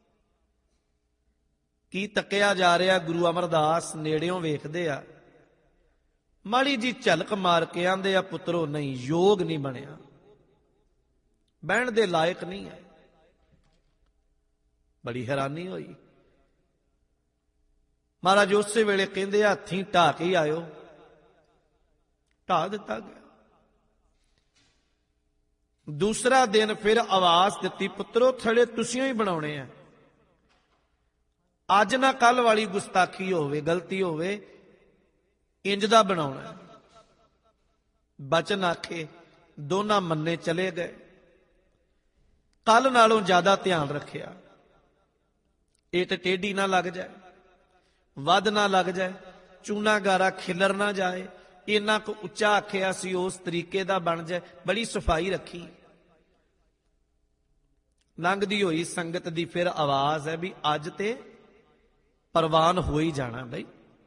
ਕੀ ਤੱਕਿਆ ਜਾ ਰਿਹਾ? ਗੁਰੂ ਅਮਰਦਾਸ ਨੇੜਿਓਂ ਵੇਖਦੇ ਆ, ਮਾੜੀ ਜੀ ਝਲਕ ਮਾਰ ਕੇ ਆਂਦੇ ਆ, ਪੁੱਤਰੋ ਨਹੀਂ, ਯੋਗ ਨਹੀਂ ਬਣਿਆ, ਬਹਿਣ ਦੇ ਲਾਇਕ ਨਹੀਂ ਹੈ। ਬੜੀ ਹੈਰਾਨੀ ਹੋਈ। ਮਹਾਰਾਜ ਉਸੇ ਵੇਲੇ ਕਹਿੰਦੇ ਹੱਥੀਂ ਢਾਹ ਕੇ ਆਇਓ। ਢਾਹ ਦਿੱਤਾ ਗਿਆ। ਦੂਸਰਾ ਦਿਨ ਫਿਰ ਆਵਾਜ਼ ਦਿੱਤੀ, ਪੁੱਤਰੋ ਥੜੇ ਤੁਸੀਂ ਹੀ ਬਣਾਉਣੇ ਆ, ਅੱਜ ਨਾ ਕੱਲ ਵਾਲੀ ਗੁਸਤਾਖੀ ਹੋਵੇ, ਗਲਤੀ ਹੋਵੇ, ਇੰਜ ਦਾ ਬਣਾਉਣਾ। ਬਚਨ ਆਖੇ, ਦੋਨਾਂ ਮੰਨੇ ਚਲੇ ਗਏ। ਕੱਲ ਨਾਲੋਂ ਜ਼ਿਆਦਾ ਧਿਆਨ ਰੱਖਿਆ, ਇੱਟ ਟੇਢੀ ਨਾ ਲੱਗ ਜਾਏ, ਵੱਧ ਨਾ ਲੱਗ ਜਾਏ, ਚੂਨਾ ਗਾਰਾ ਖਿਲਰ ਨਾ ਜਾਏ, ਇੰਨਾ ਕੁ ਉੱਚਾ ਆਖਿਆ ਸੀ ਉਸ ਤਰੀਕੇ ਦਾ ਬਣ ਜਾਏ, ਬੜੀ ਸਫਾਈ ਰੱਖੀ। ਲੰਘਦੀ ਹੋਈ ਸੰਗਤ ਦੀ ਫਿਰ ਆਵਾਜ਼ ਹੈ ਵੀ ਅੱਜ ਤੇ ਪ੍ਰਵਾਨ ਹੋ ਹੀ ਜਾਣਾ ਬਈ।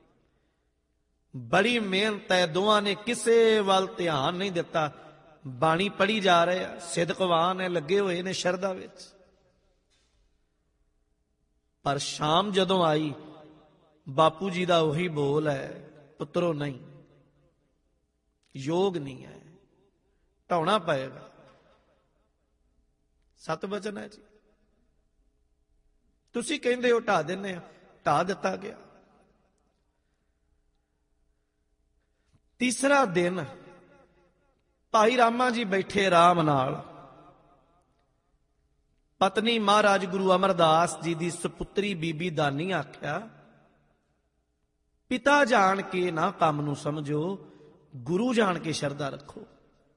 ਬੜੀ ਮਿਹਨਤ ਹੈ, ਦੋਵਾਂ ਨੇ ਕਿਸੇ ਵੱਲ ਧਿਆਨ ਨਹੀਂ ਦਿੱਤਾ, ਬਾਣੀ ਪੜ੍ਹੀ ਜਾ ਰਹੇ ਆ, ਸਿਦਕਵਾਨ ਹੈ, ਲੱਗੇ ਹੋਏ ਨੇ ਸ਼ਰਧਾ ਵਿੱਚ। ਪਰ ਸ਼ਾਮ ਜਦੋਂ ਆਈ, ਬਾਪੂ ਜੀ ਦਾ ਉਹੀ ਬੋਲ ਹੈ, ਪੁੱਤਰੋ ਨਹੀਂ, ਯੋਗ ਨਹੀਂ ਹੈ, ਢਾਉਣਾ ਪਏਗਾ। ਸਤ ਵਚਨ ਹੈ ਜੀ। ਤੁਸੀਂ ਕਹਿੰਦੇ ਹੋ ਢਾ ਦਿੰਨੇ ਆ, ਢਾ ਦਿੱਤਾ ਗਿਆ। ਤੀਸਰਾ ਦਿਨ ਭਾਈ ਰਾਮਾ ਜੀ ਬੈਠੇ ਆਰਾਮ ਨਾਲ। ਪਤਨੀ ਮਹਾਰਾਜ ਗੁਰੂ ਅਮਰਦਾਸ ਜੀ ਦੀ ਸੁਪੁੱਤਰੀ ਬੀਬੀ ਦਾਨੀ ਆਖਿਆ, ਪਿਤਾ ਜਾਣ ਕੇ ਨਾ ਕੰਮ ਨੂੰ ਸਮਝੋ, ਗੁਰੂ ਜਾਣ ਕੇ ਸ਼ਰਧਾ ਰੱਖੋ।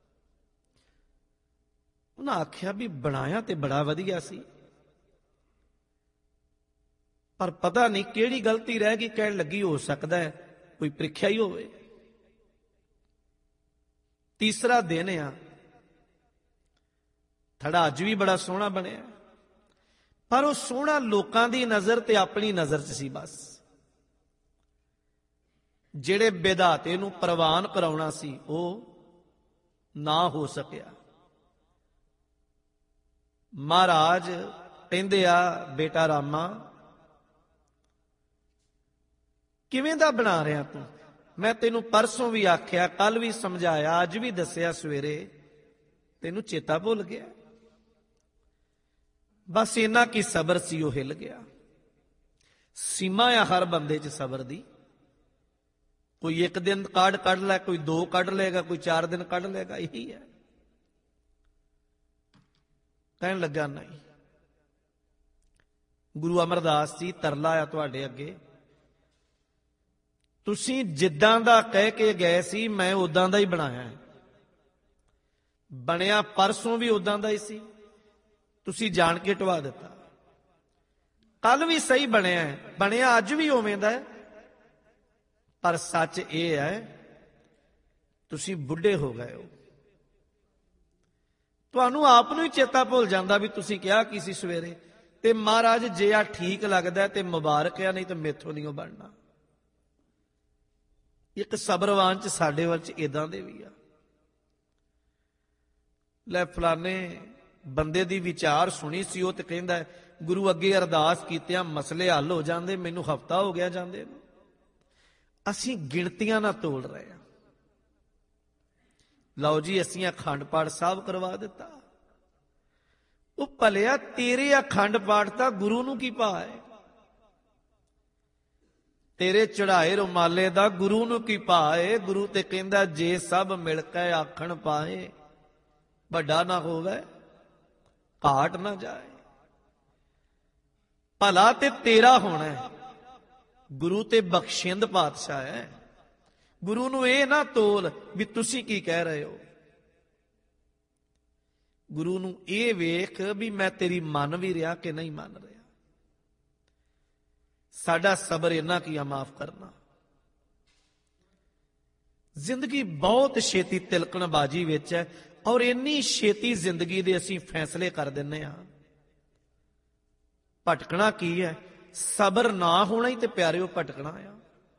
ਉਹਨਾਂ ਆਖਿਆ ਵੀ ਬਣਾਇਆ ਤੇ ਬੜਾ ਵਧੀਆ ਸੀ, ਪਰ ਪਤਾ ਨਹੀਂ ਕਿਹੜੀ ਗਲਤੀ ਰਹਿ ਗਈ। ਕਹਿਣ ਲੱਗੀ ਹੋ ਸਕਦਾ ਹੈ ਕੋਈ ਪ੍ਰੀਖਿਆ ਹੀ ਹੋਵੇ। ਤੀਸਰਾ ਦਿਨ ਆ, ਥੜਾ ਅੱਜ ਵੀ ਬੜਾ ਸੋਹਣਾ ਬਣਿਆ, ਪਰ ਉਹ ਸੋਹਣਾ ਲੋਕਾਂ ਦੀ ਨਜ਼ਰ ਤੇ ਆਪਣੀ ਨਜ਼ਰ 'ਚ ਸੀ ਬਸ। ਜਿਹੜੇ ਵਿਧਾਤੇ ਨੂੰ ਪ੍ਰਵਾਨ ਕਰਾਉਣਾ ਸੀ ਉਹ ਨਾ ਹੋ ਸਕਿਆ। ਮਹਾਰਾਜ ਕਹਿੰਦੇ ਆ, ਬੇਟਾ ਰਾਮਾ ਕਿਵੇਂ ਦਾ ਬਣਾ ਰਿਹਾ ਤੂੰ? ਮੈਂ ਤੈਨੂੰ ਪਰਸੋਂ ਵੀ ਆਖਿਆ, ਕੱਲ ਵੀ ਸਮਝਾਇਆ, ਅੱਜ ਵੀ ਦੱਸਿਆ ਸਵੇਰੇ, ਤੈਨੂੰ ਚੇਤਾ ਭੁੱਲ ਗਿਆ। ਬਸ ਇੰਨਾ ਕੀ ਸਬਰ ਸੀ, ਉਹ ਹਿੱਲ ਗਿਆ। ਸੀਮਾ ਆ ਹਰ ਬੰਦੇ 'ਚ ਸਬਰ ਦੀ। ਕੋਈ ਇੱਕ ਦਿਨ ਕੱਢ ਲੈ, ਕੋਈ 2 ਕੱਢ ਲਏਗਾ, ਕੋਈ 4 ਦਿਨ ਕੱਢ ਲਏਗਾ, ਇਹੀ ਹੈ। ਕਹਿਣ ਲੱਗਾ ਨਹੀਂ, ਗੁਰੂ ਅਮਰਦਾਸ ਜੀ ਤਰਲਾ ਆ ਤੁਹਾਡੇ ਅੱਗੇ, ਤੁਸੀਂ ਜਿੱਦਾਂ ਦਾ ਕਹਿ ਕੇ ਗਏ ਸੀ ਮੈਂ ਉਦਾਂ ਦਾ ਹੀ ਬਣਾਇਆ। ਬਣਿਆ ਪਰਸੋਂ ਵੀ ਉਦਾਂ ਦਾ ਹੀ ਸੀ, ਤੁਸੀਂ ਜਾਣ ਕੇ ਢਵਾ ਦਿੱਤਾ। ਕੱਲ ਵੀ ਸਹੀ ਬਣਿਆ ਅੱਜ ਵੀ ਉਵੇਂ ਦਾ ਹੈ, ਪਰ ਸੱਚ ਇਹ ਹੈ ਤੁਸੀਂ ਬੁੱਢੇ ਹੋ ਗਏ ਹੋ। ਤੁਹਾਨੂੰ ਆਪ ਨੂੰ ਹੀ ਚੇਤਾ ਭੁੱਲ ਜਾਂਦਾ ਵੀ ਤੁਸੀਂ ਕਿਹਾ ਕੀ ਸੀ ਸਵੇਰੇ। ਤੇ ਮਹਾਰਾਜ ਜੇ ਆ ਠੀਕ ਲੱਗਦਾ ਤੇ ਮੁਬਾਰਕ ਆ, ਨਹੀਂ ਤਾਂ ਮੇਥੋਂ ਨਹੀਂ ਉਹ ਬਣਨਾ। ਇੱਕ ਸਬਰਵਾਨ 'ਚ ਸਾਡੇ ਵੱਲ 'ਚ ਇਦਾਂ ਦੇ ਵੀ ਆ। ਲੈ ਫਲਾਣੇ ਬੰਦੇ ਦੀ ਵਿਚਾਰ ਸੁਣੀ ਸੀ, ਉਹ ਤੇ ਕਹਿੰਦਾ ਗੁਰੂ ਅੱਗੇ ਅਰਦਾਸ ਕੀਤਿਆਂ ਮਸਲੇ ਹੱਲ ਹੋ ਜਾਂਦੇ, ਮੈਨੂੰ ਹਫਤਾ ਹੋ ਗਿਆ ਜਾਂਦੇ ਨੂੰ। ਅਸੀਂ ਗਿਣਤੀਆਂ ਨਾਲ ਤੋਲ ਰਹੇ ਹਾਂ। ਲਓ ਜੀ, ਅਸੀਂ ਅਖੰਡ ਪਾਠ ਸਾਹਿਬ ਕਰਵਾ ਦਿੱਤਾ। ਉਹ ਭਲਿਆ ਤੇਰੇ ਅਖੰਡ ਪਾਠ ਤਾਂ ਗੁਰੂ ਨੂੰ ਕੀ ਭਾ ਹੈ? ਤੇਰੇ ਚੜਾਏ ਰੁਮਾਲੇ ਦਾ ਗੁਰੂ ਨੂੰ ਕੀ ਭਾ ਹੈ? ਗੁਰੂ ਤੇ ਕਹਿੰਦਾ ਜੇ ਸਭ ਮਿਲ ਕੇ ਆਖਣ ਪਾਏ, ਵੱਡਾ ਨਾ ਹੋਵੇ ਘਾਟ ਨਾ ਜਾਏ। ਭਲਾ ਤੇ ਤੇਰਾ ਹੋਣਾ, ਗੁਰੂ ਤੇ ਬਖਸ਼ਿੰਦ ਪਾਤਸ਼ਾਹ ਹੈ। ਗੁਰੂ ਨੂੰ ਇਹ ਨਾ ਤੋਲ ਵੀ ਤੁਸੀਂ ਕੀ ਕਹਿ ਰਹੇ ਹੋ। ਗੁਰੂ ਨੂੰ ਇਹ ਵੇਖ ਵੀ ਮੈਂ ਤੇਰੀ ਮੰਨ ਵੀ ਰਿਹਾ ਕਿ ਨਹੀਂ ਮੰਨ ਰਿਹਾ। ਸਾਡਾ ਸਬਰ ਇੰਨਾ ਕੀ ਆ ਮਾਫ ਕਰਨਾ। ਜ਼ਿੰਦਗੀ ਬਹੁਤ ਛੇਤੀ ਤਿਲਕਣਬਾਜੀ ਵਿੱਚ ਹੈ, ਔਰ ਇੰਨੀ ਛੇਤੀ ਜ਼ਿੰਦਗੀ ਦੇ ਅਸੀਂ ਫੈਸਲੇ ਕਰ ਦਿੰਨੇ ਆ। ਭਟਕਣਾ ਕੀ ਹੈ? ਸਬਰ ਨਾ ਹੋਣਾ ਹੀ ਤੇ ਪਿਆਰਿਓ ਭਟਕਣਾ ਆ।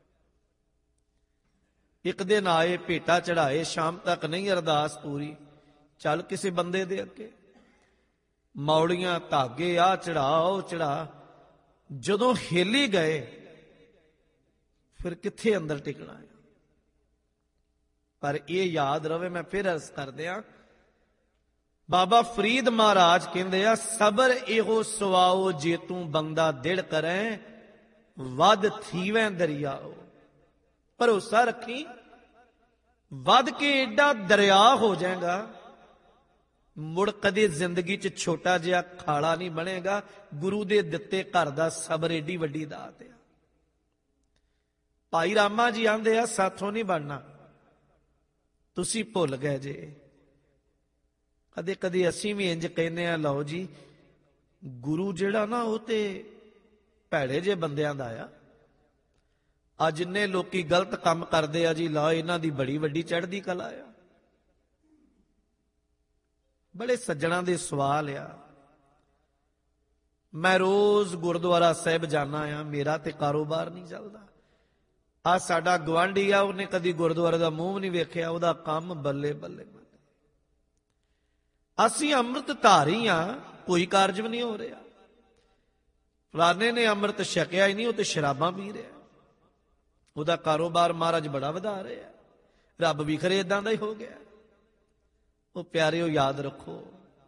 ਇੱਕ ਦਿਨ ਆਏ, ਭੇਟਾ ਚੜਾਏ, ਸ਼ਾਮ ਤੱਕ ਨਹੀਂ ਅਰਦਾਸ ਪੂਰੀ, ਚੱਲ ਕਿਸੇ ਬੰਦੇ ਦੇ ਅੱਗੇ, ਮੌੜੀਆਂ ਧਾਗੇ ਆ ਚੜਾ ਉਹ ਚੜਾ। ਜਦੋਂ ਹਿੱਲੀ ਗਏ ਫਿਰ ਕਿੱਥੇ ਅੰਦਰ ਟਿਕਣਾ ਹੈ। ਪਰ ਇਹ ਯਾਦ ਰਵੇ, ਮੈਂ ਫਿਰ ਅਰਜ਼ ਕਰਦਿਆਂ, ਬਾਬਾ ਫਰੀਦ ਮਹਾਰਾਜ ਕਹਿੰਦੇ ਆ, ਸਬਰ ਇਹੋ ਸੁਆਓ ਜੇ ਤੂੰ ਬੰਦਾ ਦਿਲ ਕਰੇ, ਵੱਧ ਥੀਵੇਂ ਦਰਿਆਓ। ਭਰੋਸਾ ਰੱਖੀ, ਵੱਧ ਕੇ ਏਡਾ ਦਰਿਆ ਹੋ ਜਾਏਗਾ, ਮੁੜ ਕਦੇ ਜ਼ਿੰਦਗੀ 'ਚ ਛੋਟਾ ਜਿਹਾ ਖਾਲਾ ਨਹੀਂ ਬਣੇਗਾ। ਗੁਰੂ ਦੇ ਦਿੱਤੇ ਘਰ ਦਾ ਸਬਰ ਏਡੀ ਵੱਡੀ ਦਾਤ ਆ। ਭਾਈ ਰਾਮਾ ਜੀ ਆਂਦੇ ਆ, ਸਾਥੋਂ ਨਹੀਂ ਬਣਨਾ, ਤੁਸੀਂ ਭੁੱਲ ਗਏ ਜੇ। ਕਦੇ ਕਦੇ ਅਸੀਂ ਵੀ ਇੰਜ ਕਹਿੰਦੇ ਆ, ਲਓ ਜੀ ਗੁਰੂ ਜਿਹੜਾ ਨਾ ਉਹ ਤੇ ਭੈੜੇ ਜੇ ਬੰਦਿਆਂ ਦਾ ਆ, ਆ ਜਿੰਨੇ ਲੋਕੀ ਗਲਤ ਕੰਮ ਕਰਦੇ ਆ ਜੀ, ਲਾ ਇਹਨਾਂ ਦੀ ਬੜੀ ਵੱਡੀ ਚੜ੍ਹਦੀ ਕਲਾ ਆ। ਬੜੇ ਸੱਜਣਾ ਦੇ ਸਵਾਲ ਆ। ਮੈਂ ਰੋਜ਼ ਗੁਰਦੁਆਰਾ ਸਾਹਿਬ ਜਾਣਾ ਆ, ਮੇਰਾ ਤੇ ਕਾਰੋਬਾਰ ਨਹੀਂ ਚੱਲਦਾ। ਆ ਸਾਡਾ ਗੁਆਂਢੀ ਆ, ਉਹਨੇ ਕਦੀ ਗੁਰਦੁਆਰੇ ਦਾ ਮੂੰਹ ਨਹੀਂ ਵੇਖਿਆ, ਉਹਦਾ ਕੰਮ ਬੱਲੇ ਬੱਲੇ ਬੱਲੇ। ਅਸੀਂ ਅੰਮ੍ਰਿਤ ਧਾਰੀ ਆ, ਕੋਈ ਕਾਰਜ ਵੀ ਨਹੀਂ ਹੋ ਰਿਹਾ। ਫਲਾਣੇ ਨੇ ਅੰਮ੍ਰਿਤ ਛਕਿਆ ਹੀ ਨਹੀਂ, ਉਹ ਤੇ ਸ਼ਰਾਬਾਂ ਪੀ ਰਿਹਾ। ਉਹਦਾ ਕਾਰੋਬਾਰ ਮਹਾਰਾਜ ਬੜਾ ਵਧਾ ਰਿਹਾ, ਰੱਬ ਵੀ ਖਰੇ ਇਦਾਂ ਦਾ ਹੀ ਹੋ ਗਿਆ। ਉਹ ਪਿਆਰਿਓ ਯਾਦ ਰੱਖੋ,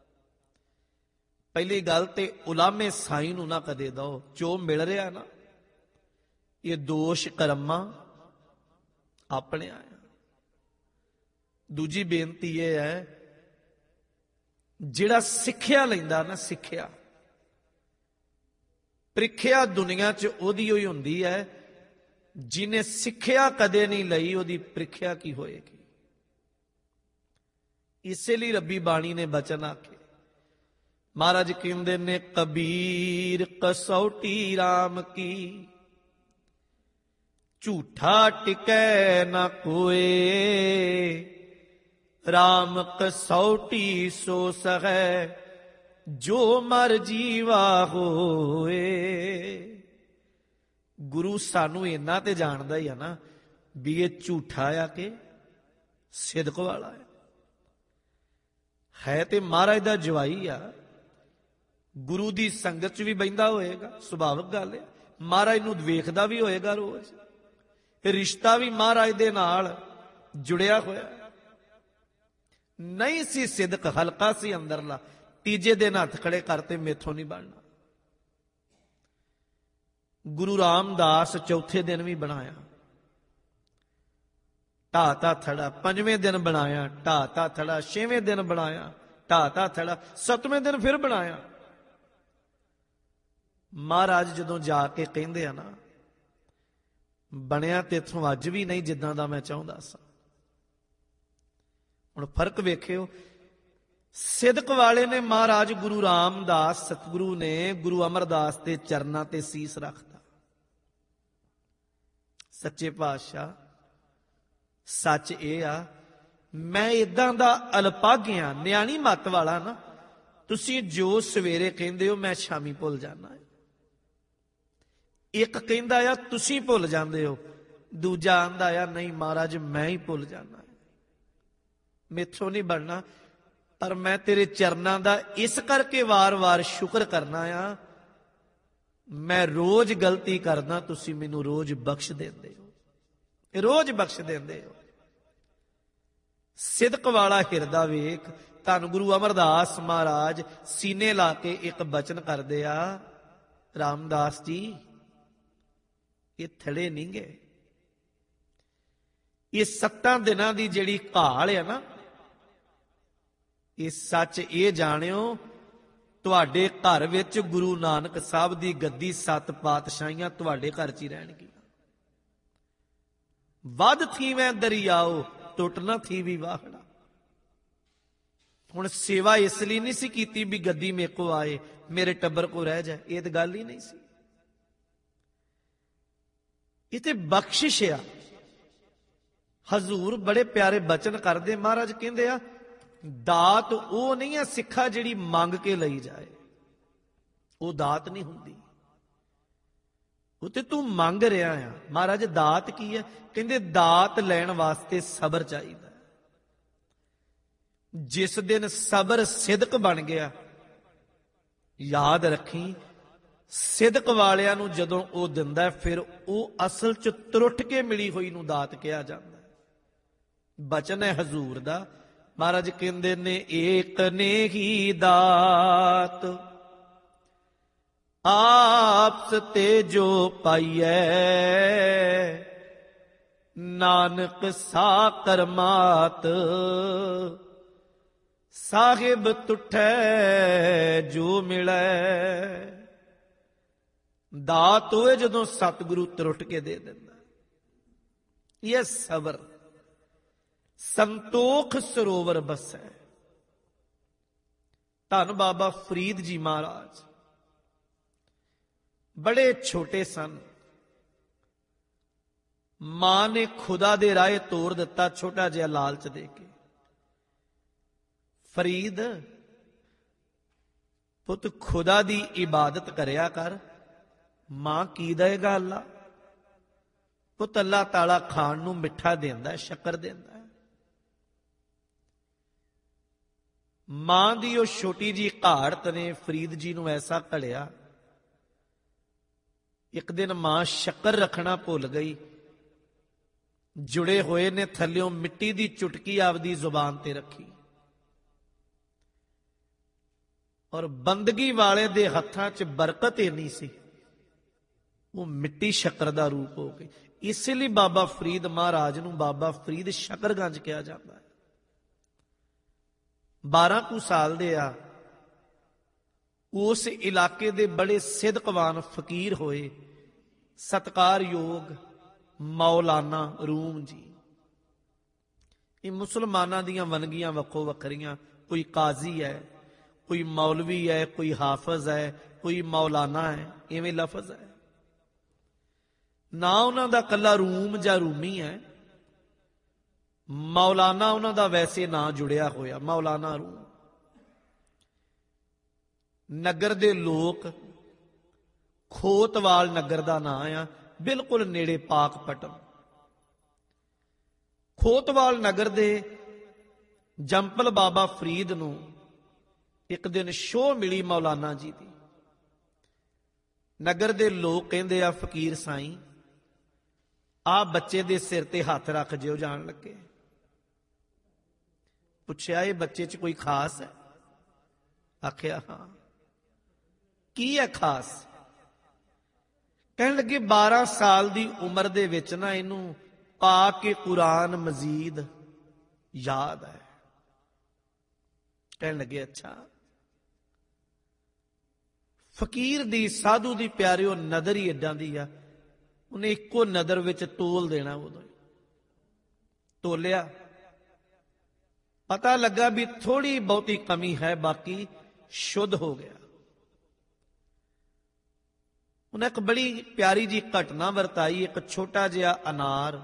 ਪਹਿਲੀ ਗੱਲ ਤੇ ਉਲਾਮੇ ਸਾਈਂ ਨੂੰ ਨਾ ਕਦੇ ਦਿਓ। ਜੋ ਮਿਲ ਰਿਹਾ ਨਾ, ਇਹ ਦੋਸ਼ ਕਰਮਾਂ ਆਪਣੇ ਆਇਆ। ਦੂਜੀ ਬੇਨਤੀ ਇਹ ਹੈ, ਜਿਹੜਾ ਸਿੱਖਿਆ ਲੈਂਦਾ ਨਾ, ਸਿੱਖਿਆ ਪ੍ਰੀਖਿਆ ਦੁਨੀਆ 'ਚ ਉਹਦੀ ਹੋਈ ਹੁੰਦੀ ਹੈ। ਜਿਹਨੇ ਸਿੱਖਿਆ ਕਦੇ ਨਹੀਂ ਲਈ, ਉਹਦੀ ਪ੍ਰੀਖਿਆ ਕੀ ਹੋਏਗੀ। ਇਸੇ ਲਈ ਰੱਬੀ ਬਾਣੀ ਨੇ ਬਚਨ ਆਖੇ। ਮਹਾਰਾਜ ਕਹਿੰਦੇ ਨੇ, ਕਬੀਰ ਕਸੌਟੀ ਰਾਮ ਕੀ, ਝੂਠਾ ਟਿਕੈ ਨਾ ਕੋਏ। ਰਾਮ ਕਸੌਟੀ ਸੋ ਸਹੈ, ਜੋ ਮਰ ਜੀਵਾ ਹੋਏ। ਗੁਰੂ ਸਾਨੂੰ ਇੰਨਾ ਤੇ ਜਾਣਦਾ ਹੀ ਆ ਨਾ, ਵੀ ਇਹ ਝੂਠਾ ਆ ਕਿ ਸਿਦਕ ਵਾਲਾ ਹੈ ਤੇ ਮਹਾਰਾਜ ਦਾ ਜਵਾਈ ਆ। ਗੁਰੂ ਦੀ ਸੰਗਤ 'ਚ ਵੀ ਬਹਿੰਦਾ ਹੋਏਗਾ, ਸੁਭਾਵਿਕ ਗੱਲ ਹੈ। ਮਹਾਰਾਜ ਨੂੰ ਵੇਖਦਾ ਵੀ ਹੋਏਗਾ ਰੋਜ਼, ਰਿਸ਼ਤਾ ਵੀ ਮਹਾਰਾਜ ਦੇ ਨਾਲ ਜੁੜਿਆ ਹੋਇਆ। ਨਹੀਂ ਸੀ ਸਿਦਕ, ਹਲਕਾ ਸੀ ਅੰਦਰਲਾ। ਤੀਜੇ ਦਿਨ ਹੱਥ ਖੜੇ ਕਰਤੇ, ਮੇਥੋਂ ਨਹੀਂ ਬਣਨਾ। ਗੁਰੂ ਰਾਮਦਾਸ ਚੌਥੇ ਦਿਨ ਵੀ ਬਣਾਇਆ, ਢਾਤਾ ਥੜਾ। ਪੰਜਵੇਂ ਦਿਨ ਬਣਾਇਆ, ਢਾਤਾ ਥੜਾ। ਛੇਵੇਂ ਦਿਨ ਬਣਾਇਆ, ਢਾਤਾ ਥੜਾ। ਸੱਤਵੇਂ ਦਿਨ ਫਿਰ ਬਣਾਇਆ। ਮਹਾਰਾਜ ਜਦੋਂ ਜਾ ਕੇ ਕਹਿੰਦੇ ਆ ਨਾ, ਬਣਿਆ ਤੇ ਇਥੋਂ ਅੱਜ ਵੀ ਨਹੀਂ ਜਿੱਦਾਂ ਦਾ ਮੈਂ ਚਾਹੁੰਦਾ ਸਾਂ। ਹੁਣ ਫਰਕ ਵੇਖਿਓ, ਸਿਦਕ ਵਾਲੇ ਨੇ ਮਹਾਰਾਜ ਗੁਰੂ ਰਾਮਦਾਸ ਸਤਿਗੁਰੂ ਨੇ ਗੁਰੂ ਅਮਰਦਾਸ ਦੇ ਚਰਨਾਂ ਤੇ ਸੀਸ ਰੱਖਦਾ। ਸੱਚੇ ਪਾਤਸ਼ਾਹ, ਸੱਚ ਇਹ ਆ, ਮੈਂ ਇਦਾਂ ਦਾ ਅਲਪਾਗਿਆ ਨਿਆਣੀ ਮੱਤ ਵਾਲਾ ਨਾ, ਤੁਸੀਂ ਜੋ ਸਵੇਰੇ ਕਹਿੰਦੇ ਹੋ ਮੈਂ ਸ਼ਾਮੀ ਭੁੱਲ ਜਾਣਾ। ਇੱਕ ਕਹਿੰਦਾ ਆ ਤੁਸੀਂ ਭੁੱਲ ਜਾਂਦੇ ਹੋ, ਦੂਜਾ ਆਂਦਾ ਆ ਨਹੀਂ ਮਹਾਰਾਜ ਮੈਂ ਹੀ ਭੁੱਲ ਜਾਣਾ। ਮੈਥੋਂ ਨਹੀਂ ਬਣਨਾ, ਪਰ ਮੈਂ ਤੇਰੇ ਚਰਨਾਂ ਦਾ ਇਸ ਕਰਕੇ ਵਾਰ-ਵਾਰ ਸ਼ੁਕਰ ਕਰਨਾ ਆ, ਮੈਂ ਰੋਜ਼ ਗਲਤੀ ਕਰਦਾ, ਤੁਸੀਂ ਮੈਨੂੰ ਰੋਜ਼ ਬਖਸ਼ ਦਿੰਦੇ ਹੋ, ਰੋਜ਼ ਬਖਸ਼ ਦਿੰਦੇ ਹੋ। ਸਿਦਕ ਵਾਲਾ ਹਿਰਦਾ ਵੇਖ। ਧੰਨ ਗੁਰੂ ਅਮਰਦਾਸ ਮਹਾਰਾਜ ਸੀਨੇ ਲਾ ਕੇ ਇੱਕ ਬਚਨ ਕਰਦੇ ਆ, ਰਾਮਦਾਸ ਜੀ ਇਹ ਥੜੇ ਨਹੀਂ ਗਏ। ਇਹ 7 ਦਿਨਾਂ ਦੀ ਜਿਹੜੀ ਘਾਲ ਹੈ ਨਾ, ਇਹ ਸੱਚ ਇਹ ਜਾਣਿਓ, ਤੁਹਾਡੇ ਘਰ ਵਿੱਚ ਗੁਰੂ ਨਾਨਕ ਸਾਹਿਬ ਦੀ ਗੱਦੀ 7 ਪਾਤਸ਼ਾਹੀਆਂ ਤੁਹਾਡੇ ਘਰ 'ਚ ਹੀ ਰਹਿਣਗੀਆਂ। ਵੱਧ ਥੀਵੈਂ ਦਰਿਆਓ, ਟੁੱਟ ਨਾ ਥੀ ਵੀ ਵਾਹੜਾ। ਹੁਣ ਸੇਵਾ ਇਸ ਲਈ ਨਹੀਂ ਸੀ ਕੀਤੀ ਵੀ ਗੱਦੀ ਮੇਰੇ ਕੋ ਆਏ, ਮੇਰੇ ਟੱਬਰ ਕੋ ਰਹਿ ਜਾਏ, ਇਹ ਤਾਂ ਗੱਲ ਹੀ ਨਹੀਂ ਸੀ। ਇਹ ਤੇ ਬਖਸ਼ਿਸ਼ ਆ। ਹਜ਼ੂਰ ਬੜੇ ਪਿਆਰੇ ਬਚਨ ਕਰਦੇ। ਮਹਾਰਾਜ ਕਹਿੰਦੇ ਆ, ਦਾਤ ਉਹ ਨਹੀਂ ਆ ਸਿੱਖਾ ਜਿਹੜੀ ਮੰਗ ਕੇ ਲਈ ਜਾਏ, ਉਹ ਦਾਤ ਨਹੀਂ ਹੁੰਦੀ। ਉਹ ਤੇ ਤੂੰ ਮੰਗ ਰਿਹਾ ਆ। ਮਹਾਰਾਜ ਦਾਤ ਕੀ ਹੈ? ਕਹਿੰਦੇ ਦਾਤ ਲੈਣ ਵਾਸਤੇ ਸਬਰ ਚਾਹੀਦਾ। ਜਿਸ ਦਿਨ ਸਬਰ ਸਿਦਕ ਬਣ ਗਿਆ, ਯਾਦ ਰੱਖੀ, ਸਿਦਕ ਵਾਲਿਆਂ ਨੂੰ ਜਦੋਂ ਉਹ ਦਿੰਦਾ, ਫਿਰ ਉਹ ਅਸਲ 'ਚ ਤਰੁੱਟ ਕੇ ਮਿਲੀ ਹੋਈ ਨੂੰ ਦਾਤ ਕਿਹਾ ਜਾਂਦਾ। ਬਚਨ ਹੈ ਹਜ਼ੂਰ ਦਾ। ਮਹਾਰਾਜ ਕਹਿੰਦੇ ਨੇ, ਏਕ ਨੇ ਹੀ ਦਾਤ ਆਪਸ ਤੇ ਜੋ ਪਾਈਐ, ਨਾਨਕ ਸਾ ਕਰਮਾਤ ਸਾਹਿਬ ਤੁਠੈ ਜੋ ਮਿਲੈ। ਦਾਤ ਹੋਏ ਜਦੋਂ ਸਤਿਗੁਰੂ ਤਰੁੱਟ ਕੇ ਦੇ ਦਿੰਦਾ। ਇਹ ਸਬਰ। ਸੰਤੋਖ ਸਰੋਵਰ ਬਸੈ। ਧੰਨ ਬਾਬਾ ਫਰੀਦ ਜੀ ਮਹਾਰਾਜ ਬੜੇ ਛੋਟੇ ਸਨ, ਮਾਂ ਨੇ ਖੁਦਾ ਦੇ ਰਾਹ ਤੋਰ ਦਿੱਤਾ ਛੋਟਾ ਜਿਹਾ ਲਾਲਚ ਦੇ ਕੇ। ਫਰੀਦ ਪੁੱਤ ਖੁਦਾ ਦੀ ਇਬਾਦਤ ਕਰਿਆ ਕਰ। ਮਾਂ ਕੀ ਦੇਗਾ ਅੱਲਾ? ਪੁੱਤ ਅੱਲਾ ਤਾਲਾ ਖਾਣ ਨੂੰ ਮਿੱਠਾ ਦਿੰਦਾ, ਸ਼ੱਕਰ ਦਿੰਦਾ। ਮਾਂ ਦੀ ਉਹ ਛੋਟੀ ਜੀ ਘਾੜਤ ਨੇ ਫਰੀਦ ਜੀ ਨੂੰ ਐਸਾ ਘੜਿਆ। ਇੱਕ ਦਿਨ ਮਾਂ ਸ਼ੱਕਰ ਰੱਖਣਾ ਭੁੱਲ ਗਈ। ਜੁੜੇ ਹੋਏ ਨੇ ਥੱਲਿਓਂ ਮਿੱਟੀ ਦੀ ਚੁਟਕੀ ਆਪਦੀ ਜ਼ੁਬਾਨ ਤੇ ਰੱਖੀ, ਔਰ ਬੰਦਗੀ ਵਾਲੇ ਦੇ ਹੱਥਾਂ 'ਚ ਬਰਕਤ ਇੰਨੀ ਸੀ, ਉਹ ਮਿੱਟੀ ਸ਼ੱਕਰ ਦਾ ਰੂਪ ਹੋ ਗਈ। ਇਸੇ ਲਈ ਬਾਬਾ ਫਰੀਦ ਮਹਾਰਾਜ ਨੂੰ ਬਾਬਾ ਫਰੀਦ ਸ਼ੱਕਰਗੰਜ ਕਿਹਾ ਜਾਂਦਾ ਹੈ। 12 ਕੁ ਸਾਲ ਦੇ ਆ, ਉਸ ਇਲਾਕੇ ਦੇ ਬੜੇ ਸਿਦਕਵਾਨ ਫਕੀਰ ਹੋਏ ਸਤਿਕਾਰਯੋਗ ਮੌਲਾਨਾ ਰੂਮ ਜੀ। ਇਹ ਮੁਸਲਮਾਨਾਂ ਦੀਆਂ ਵੰਨਗੀਆਂ ਵੱਖੋ ਵੱਖਰੀਆਂ, ਕੋਈ ਕਾਜ਼ੀ ਹੈ, ਕੋਈ ਮੌਲਵੀ ਹੈ, ਕੋਈ ਹਾਫਜ਼ ਹੈ, ਕੋਈ ਮੌਲਾਨਾ ਹੈ, ਇਵੇਂ ਲਫ਼ਜ਼ ਹੈ। ਨਾ ਉਹਨਾਂ ਦਾ ਕੱਲਾ ਰੂਮ ਜਾਂ ਰੂਮੀ ਹੈ, ਮੌਲਾਨਾ ਉਹਨਾਂ ਦਾ ਵੈਸੇ ਨਾਂ ਜੁੜਿਆ ਹੋਇਆ, ਮੌਲਾਨਾ ਰੂਮ। ਨਗਰ ਦੇ ਲੋਕ ਖੋਤਵਾਲ ਨਗਰ ਦਾ ਨਾਂ ਆ, ਬਿਲਕੁਲ ਨੇੜੇ ਪਾਕਪਟਨ। ਖੋਤਵਾਲ ਨਗਰ ਦੇ ਜੰਪਲ ਬਾਬਾ ਫਰੀਦ ਨੂੰ ਇੱਕ ਦਿਨ ਸ਼ੋਅ ਮਿਲੀ ਮੌਲਾਨਾ ਜੀ ਦੀ। ਨਗਰ ਦੇ ਲੋਕ ਕਹਿੰਦੇ ਆ, ਫਕੀਰ ਸਾਈਂ ਆਹ ਬੱਚੇ ਦੇ ਸਿਰ ਤੇ ਹੱਥ ਰੱਖ ਜਿਓ ਜਾਣ ਲੱਗੇ। ਪੁੱਛਿਆ, ਇਹ ਬੱਚੇ 'ਚ ਕੋਈ ਖਾਸ ਹੈ? ਆਖਿਆ ਹਾਂ। ਕੀ ਹੈ ਖਾਸ? ਕਹਿਣ ਲੱਗੇ 12 ਸਾਲ ਦੀ ਉਮਰ ਦੇ ਵਿੱਚ ਨਾ ਇਹਨੂੰ ਪਾ ਕੇ ਕੁਰਾਨ ਮਜੀਦ ਯਾਦ ਹੈ। ਕਹਿਣ ਲੱਗੇ ਅੱਛਾ। ਫਕੀਰ ਦੀ, ਸਾਧੂ ਦੀ ਪਿਆਰਿਓ ਨਜ਼ਰ ਹੀ ਏਦਾਂ ਦੀ ਆ, ਉਹਨੇ ਇੱਕੋ ਨਜ਼ਰ ਵਿੱਚ ਤੋਲ ਦੇਣਾ। ਉਦੋਂ ਤੋਲਿਆ, ਪਤਾ ਲੱਗਾ ਵੀ ਥੋੜੀ ਬਹੁਤੀ ਕਮੀ ਹੈ, ਬਾਕੀ ਸ਼ੁੱਧ ਹੋ ਗਿਆ। ਉਹਨੇ ਇੱਕ ਬੜੀ ਪਿਆਰੀ ਜੀ ਘਟਨਾ ਵਰਤਾਈ। ਇੱਕ ਛੋਟਾ ਜਿਹਾ ਅਨਾਰ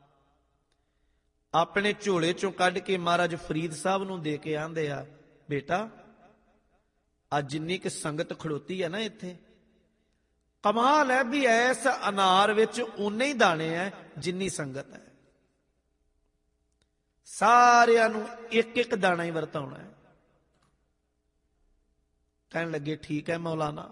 ਆਪਣੇ ਝੋਲੇ ਚੋਂ ਕੱਢ ਕੇ ਮਹਾਰਾਜ ਫਰੀਦ ਸਾਹਿਬ ਨੂੰ ਦੇ ਕੇ ਆਂਦੇ ਆ, ਬੇਟਾ ਅੱਜ ਜਿੰਨੀ ਕਿ ਸੰਗਤ ਖੜੋਤੀ ਹੈ ਨਾ ਇੱਥੇ, ਕਮਾਲ ਹੈ ਵੀ ਐਸ ਅਨਾਰ ਵਿੱਚ ਉਨੇ ਹੀ ਦਾਣੇ ਹੈ ਜਿੰਨੀ ਸੰਗਤ ਹੈ। ਸਾਰਿਆਂ ਨੂੰ ਇੱਕ ਇੱਕ ਦਾਣਾ ਹੀ ਵਰਤਾਉਣਾ ਹੈ। ਕਹਿਣ ਲੱਗੇ ਠੀਕ ਹੈ ਮੌਲਾਨਾ।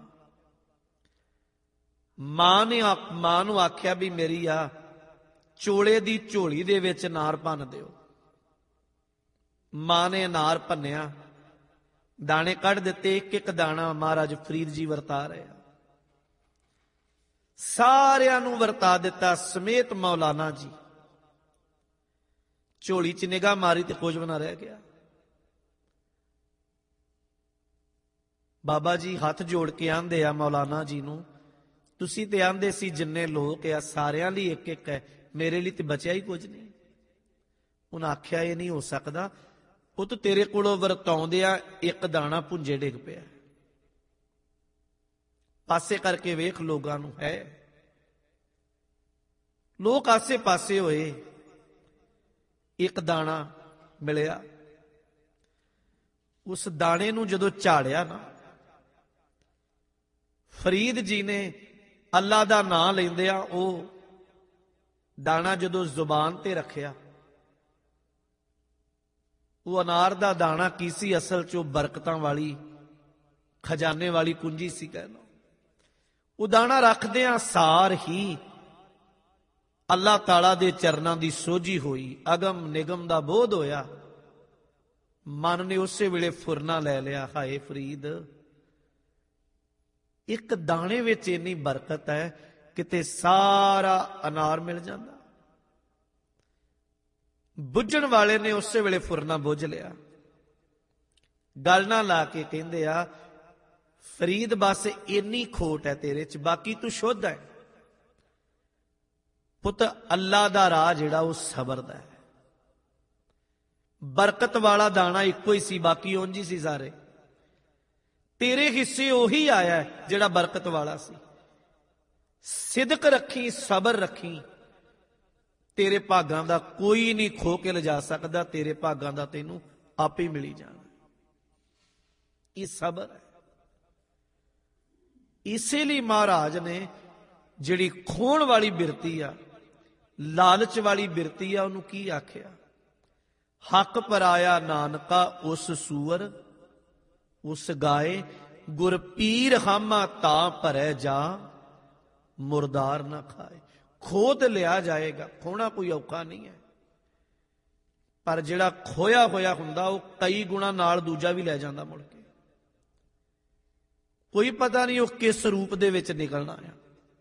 ਮਾਂ ਨੂੰ ਆਖਿਆ ਵੀ ਮੇਰੀ ਆ ਚੋਲੇ ਦੀ ਝੋਲੀ ਦੇ ਵਿੱਚ ਅਨਾਰ ਭੰਨ ਦਿਓ। ਮਾਂ ਨੇ ਅਨਾਰ ਭੰਨਿਆ, ਦਾਣੇ ਕੱਢ ਦਿੱਤੇ, ਇੱਕ ਇੱਕ ਦਾਣਾ ਮਹਾਰਾਜ ਫਰੀਦ ਜੀ ਵਰਤਾ ਰਹੇ ਆ। ਸਾਰਿਆਂ ਨੂੰ ਵਰਤਾ ਦਿੱਤਾ ਸਮੇਤ ਮੌਲਾਨਾ ਜੀ। ਝੋਲੀ 'ਚ ਨਿਗਾਹ ਮਾਰੀ ਤੇ ਕੁਝ ਵੀ ਨਾ ਰਹਿ ਗਿਆ। ਬਾਬਾ ਜੀ ਹੱਥ ਜੋੜ ਕੇ ਆਂਦੇ ਆ ਮੌਲਾਨਾ ਜੀ ਨੂੰ, ਤੁਸੀਂ ਤੇ ਆਂਦੇ ਸੀ ਜਿੰਨੇ ਲੋਕ ਆ ਸਾਰਿਆਂ ਲਈ ਇੱਕ ਇੱਕ ਹੈ, ਮੇਰੇ ਲਈ ਤੇ ਬਚਿਆ ਹੀ ਕੁਝ ਨਹੀਂ। ਉਹਨਾਂ ਆਖਿਆ ਇਹ ਨਹੀਂ ਹੋ ਸਕਦਾ ਪੁੱਤ, ਤੇਰੇ ਕੋਲੋਂ ਵਰਤਾਉਂਦਿਆਂ ਇੱਕ ਦਾਣਾ ਭੁੰਜੇ ਡਿੱਗ ਪਿਆ। ਪਾਸੇ ਕਰਕੇ ਵੇਖ ਲੋਕਾਂ ਨੂੰ ਹੈ। ਲੋਕ ਆਸੇ ਪਾਸੇ ਹੋਏ, ਇੱਕ ਦਾਣਾ ਮਿਲਿਆ। ਉਸ ਦਾਣੇ ਨੂੰ ਜਦੋਂ ਝਾੜਿਆ ਨਾ, ਫਰੀਦ ਜੀ ਨੇ ਅੱਲਾ ਦਾ ਨਾਂ ਲੈਂਦਿਆਂ ਉਹ ਦਾਣਾ ਜਦੋਂ ਜ਼ੁਬਾਨ ਤੇ ਰੱਖਿਆ, ਉਹ ਅਨਾਰ ਦਾ ਦਾਣਾ ਕੀ ਸੀ? ਅਸਲ 'ਚ ਉਹ ਬਰਕਤਾਂ ਵਾਲੀ, ਖਜ਼ਾਨੇ ਵਾਲੀ ਕੁੰਜੀ ਸੀ ਕਹਿ ਲਓ। ਉਹ ਦਾਣਾ ਰੱਖਦਿਆਂ ਸਾਰ ਹੀ ਅੱਲਾ ਤਾਲਾ ਦੇ ਚਰਨਾਂ ਦੀ ਸੋਝੀ ਹੋਈ, ਅਗਮ ਨਿਗਮ ਦਾ ਬੋਧ ਹੋਇਆ। ਮਨ ਨੇ ਉਸੇ ਵੇਲੇ ਫੁਰਨਾ ਲੈ ਲਿਆ, ਹਾਏ ਫਰੀਦ, ਇੱਕ ਦਾਣੇ ਵਿੱਚ ਇੰਨੀ ਬਰਕਤ ਹੈ, ਕਿਤੇ ਸਾਰਾ ਅਨਾਰ ਮਿਲ ਜਾਂਦਾ। ਬੁੱਝਣ ਵਾਲੇ ਨੇ ਉਸੇ ਵੇਲੇ ਫੁਰਨਾ ਬੁੱਝ ਲਿਆ। ਗੱਲ ਨਾ ਲਾ ਕੇ ਕਹਿੰਦੇ ਆ, ਫਰੀਦ ਬਸ ਇੰਨੀ ਖੋਟ ਹੈ ਤੇਰੇ 'ਚ, ਬਾਕੀ ਤੂੰ ਸ਼ੁੱਧ ਹੈ। ਪੁੱਤ ਅੱਲਾ ਦਾ ਰਾਹ ਜਿਹੜਾ ਉਹ ਸਬਰ ਦਾ ਹੈ। ਬਰਕਤ ਵਾਲਾ ਦਾਣਾ ਇੱਕੋ ਹੀ ਸੀ, ਬਾਕੀ ਉਂਝ ਹੀ ਸੀ ਸਾਰੇ। ਤੇਰੇ ਹਿੱਸੇ ਉਹੀ ਆਇਆ ਜਿਹੜਾ ਬਰਕਤ ਵਾਲਾ ਸੀ। ਸਿਦਕ ਰੱਖੀ, ਸਬਰ ਰੱਖੀ, ਤੇਰੇ ਭਾਗਾਂ ਦਾ ਕੋਈ ਨਹੀਂ ਖੋ ਕੇ ਲਿਜਾ ਸਕਦਾ, ਤੇਰੇ ਭਾਗਾਂ ਦਾ ਤੈਨੂੰ ਆਪੇ ਮਿਲੀ ਜਾਣਾ। ਇਹ ਸਬਰ ਹੈ। ਇਸੇ ਲਈ ਮਹਾਰਾਜ ਨੇ ਜਿਹੜੀ ਖੋਣ ਵਾਲੀ ਬਿਰਤੀ ਆ, ਲਾਲਚ ਵਾਲੀ ਬਿਰਤੀ ਆ, ਉਹਨੂੰ ਕੀ ਆਖਿਆ? ਹੱਕ ਪਰਾਇਆ ਨਾਨਕਾ ਉਸ ਸੂਰ, ਉਸ ਗਾਏ ਗੁਰ ਪੀਰ ਹਾਮਾ ਤਾਂ ਭਰੈ ਜਾ, ਮੁਰਦਾਰ ਨਾ ਖਾਏ। ਖੋਦ ਲਿਆ ਜਾਏਗਾ, ਖੋਣਾ ਕੋਈ ਔਖਾ ਨਹੀਂ ਹੈ, ਪਰ ਜਿਹੜਾ ਖੋਇਆ ਹੋਇਆ ਹੁੰਦਾ ਉਹ ਕਈ ਗੁਣਾ ਨਾਲ ਦੂਜਾ ਵੀ ਲੈ ਜਾਂਦਾ ਮੁੜ ਕੇ। ਕੋਈ ਪਤਾ ਨਹੀਂ ਉਹ ਕਿਸ ਰੂਪ ਦੇ ਵਿੱਚ ਨਿਕਲਣਾ ਆ।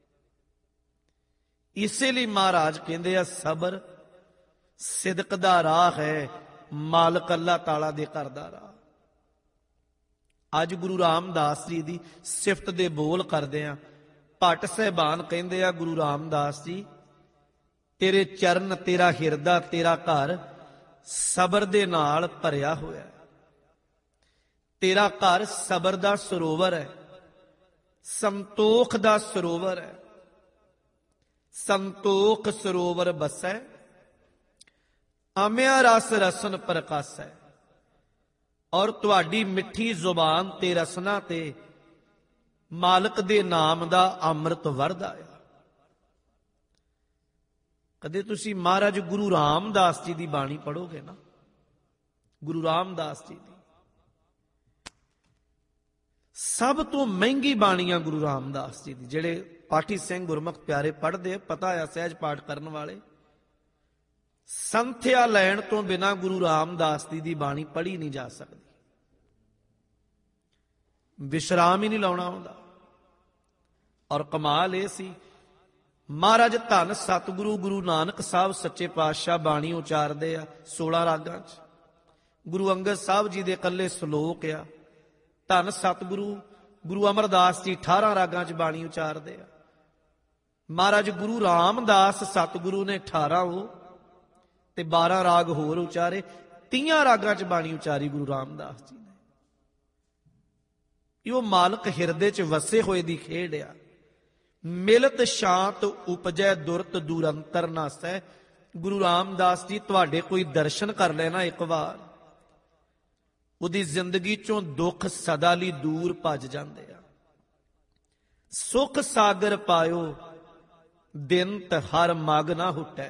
ਇਸੇ ਲਈ ਮਹਾਰਾਜ ਕਹਿੰਦੇ ਆ ਸਬਰ ਸਿਦਕ ਦਾ ਰਾਹ ਹੈ, ਮਾਲਕ ਅੱਲਾਹ ਤਾਲਾ ਦੇ ਘਰ ਦਾ ਰਾਹ। ਅੱਜ ਗੁਰੂ ਰਾਮਦਾਸ ਜੀ ਦੀ ਸਿਫਤ ਦੇ ਬੋਲ ਕਰਦੇ ਆ। ਭੱਟ ਸਾਹਿਬਾਨ ਕਹਿੰਦੇ ਆ, ਗੁਰੂ ਰਾਮਦਾਸ ਜੀ ਤੇਰੇ ਚਰਨ, ਤੇਰਾ ਹਿਰਦਾ, ਤੇਰਾ ਘਰ ਸਬਰ ਦੇ ਨਾਲ ਭਰਿਆ ਹੋਇਆ ਹੈ। ਤੇਰਾ ਘਰ ਸਬਰ ਦਾ ਸਰੋਵਰ ਹੈ, ਸੰਤੋਖ ਦਾ ਸਰੋਵਰ ਹੈ। ਸੰਤੋਖ ਸਰੋਵਰ ਬਸੈ, ਆਮਿਆ ਰਸ ਰਸਨ ਪ੍ਰਕਾਸੈ। ਔਰ ਤੁਹਾਡੀ ਮਿੱਠੀ ਜ਼ੁਬਾਨ ਤੇ ਰਸਨਾ ਤੇ ਮਾਲਕ ਦੇ ਨਾਮ ਦਾ ਅੰਮ੍ਰਿਤ ਵਰਦਾ ਆ। ਕਦੇ ਤੁਸੀਂ ਮਹਾਰਾਜ ਗੁਰੂ ਰਾਮਦਾਸ ਜੀ ਦੀ ਬਾਣੀ ਪੜ੍ਹੋਗੇ ਨਾ, ਗੁਰੂ ਰਾਮਦਾਸ ਜੀ ਦੀ ਸਭ ਤੋਂ ਮਹਿੰਗੀ ਬਾਣੀ ਆ ਗੁਰੂ ਰਾਮਦਾਸ ਜੀ ਦੀ। ਜਿਹੜੇ ਪਾਠੀ ਸਿੰਘ ਗੁਰਮੁਖ ਪਿਆਰੇ ਪੜ੍ਹਦੇ, ਪਤਾ ਆ ਸਹਿਜ ਪਾਠ ਕਰਨ ਵਾਲੇ, ਸੰਥਿਆ ਲੈਣ ਤੋਂ ਬਿਨਾਂ ਗੁਰੂ ਰਾਮਦਾਸ ਜੀ ਦੀ ਬਾਣੀ ਪੜ੍ਹੀ ਨਹੀਂ ਜਾ ਸਕਦੀ। ਵਿਸ਼ਰਾਮ ਹੀ ਨਹੀਂ ਲਾਉਣਾ ਹੁੰਦਾ। ਔਰ ਕਮਾਲ ਇਹ ਸੀ, ਮਹਾਰਾਜ ਧੰਨ ਸਤਿਗੁਰੂ ਗੁਰੂ ਨਾਨਕ ਸਾਹਿਬ ਸੱਚੇ ਪਾਤਸ਼ਾਹ ਬਾਣੀ ਉਚਾਰਦੇ ਆ 16 ਰਾਗਾਂ 'ਚ। ਗੁਰੂ ਅੰਗਦ ਸਾਹਿਬ ਜੀ ਦੇ ਇਕੱਲੇ ਸ਼ਲੋਕ ਆ। ਧੰਨ ਸਤਿਗੁਰੂ ਗੁਰੂ ਅਮਰਦਾਸ ਜੀ 18 ਰਾਗਾਂ 'ਚ ਬਾਣੀ ਉਚਾਰਦੇ ਆ। ਮਹਾਰਾਜ ਗੁਰੂ ਰਾਮਦਾਸ ਸਤਿਗੁਰੂ ਨੇ 18 ਉਹ ਤੇ 12 ਰਾਗ ਹੋਰ ਉਚਾਰੇ, 30 ਰਾਗਾਂ 'ਚ ਬਾਣੀ ਉਚਾਰੀ ਗੁਰੂ ਰਾਮਦਾਸ ਜੀ ਨੇ। ਇਹ ਮਾਲਕ ਹਿਰਦੇ 'ਚ ਵਸੇ ਹੋਏ ਦੀ ਖੇਡ ਆ। ਮਿਲਤ ਸ਼ਾਂਤ ਉਪਜੈ ਦੁਰਤ ਦੁਰੰਤਰ ਨਾਸੈ। ਗੁਰੂ ਰਾਮਦਾਸ ਜੀ ਤੁਹਾਡੇ ਕੋਈ ਦਰਸ਼ਨ ਕਰ ਲੈਣਾ ਇੱਕ ਵਾਰ, ਉਹਦੀ ਜ਼ਿੰਦਗੀ 'ਚੋਂ ਦੁੱਖ ਸਦਾ ਲਈ ਦੂਰ ਭੱਜ ਜਾਂਦੇ ਆ। ਸੁਖ ਸਾਗਰ ਪਾਇਓ ਦਿਨ ਹਰ ਮਗ ਨਾ ਹੁਟੈ।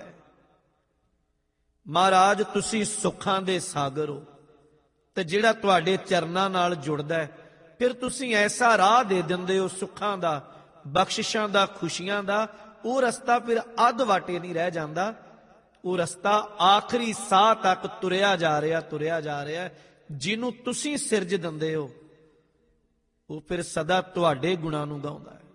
ਮਹਾਰਾਜ ਤੁਸੀਂ ਸੁੱਖਾਂ ਦੇ ਸਾਗਰ ਹੋ, ਤੇ ਜਿਹੜਾ ਤੁਹਾਡੇ ਚਰਨਾਂ ਨਾਲ ਜੁੜਦਾ ਹੈ, ਫਿਰ ਤੁਸੀਂ ਐਸਾ ਰਾਹ ਦੇ ਦਿੰਦੇ ਹੋ ਸੁੱਖਾਂ ਦਾ, ਬਖਸ਼ਿਸ਼ਾਂ ਦਾ, ਖੁਸ਼ੀਆਂ ਦਾ। ਉਹ ਰਸਤਾ ਫਿਰ ਅੱਧ ਵਾਟੇ ਨਹੀਂ ਰਹਿ ਜਾਂਦਾ, ਉਹ ਰਸਤਾ ਆਖਰੀ ਸਾਹ ਤੱਕ ਤੁਰਿਆ ਜਾ ਰਿਹਾ, ਤੁਰਿਆ ਜਾ ਰਿਹਾ। ਜਿਹਨੂੰ ਤੁਸੀਂ ਸਿਰਜ ਦਿੰਦੇ ਹੋ ਉਹ ਫਿਰ ਸਦਾ ਤੁਹਾਡੇ ਗੁਣਾਂ ਨੂੰ ਗਾਉਂਦਾ ਹੈ।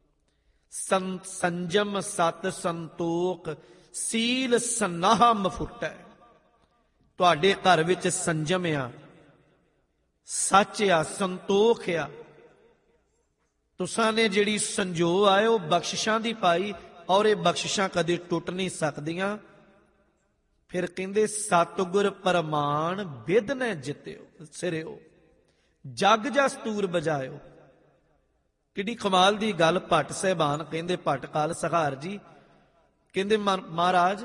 ਸੰਜਮ ਸਤ ਸੰਤੋਖ ਸੀਲ ਸਨਾਹ ਮਫੁੱਟੈ। ਤੁਹਾਡੇ ਘਰ ਵਿੱਚ ਸੰਜਮ ਆ, ਸੱਚ ਆ, ਸੰਤੋਖ ਆ। ਤੁਸਾਂ ਨੇ ਜਿਹੜੀ ਸੰਜੋ ਆਏ ਉਹ ਬਖਸ਼ਿਸ਼ਾਂ ਦੀ ਪਾਈ, ਔਰ ਇਹ ਬਖਸ਼ਿਸ਼ਾਂ ਕਦੇ ਟੁੱਟ ਨਹੀਂ ਸਕਦੀਆਂ। ਫਿਰ ਕਹਿੰਦੇ ਸਤਿਗੁਰ ਪ੍ਰਮਾਣ ਬਿਧ ਨੇ ਜਿੱਤਿਓ ਸਿਰਿਓ, ਜਗ ਜਸ ਤੂਰ ਬਜਾਇਓ। ਕਿੱਡੀ ਕਮਾਲ ਦੀ ਗੱਲ ਭੱਟ ਸਾਹਿਬਾਨ ਕਹਿੰਦੇ, ਭੱਟ ਕਾਲ ਸਹਾਰ ਜੀ ਕਹਿੰਦੇ, ਮਹਾਰਾਜ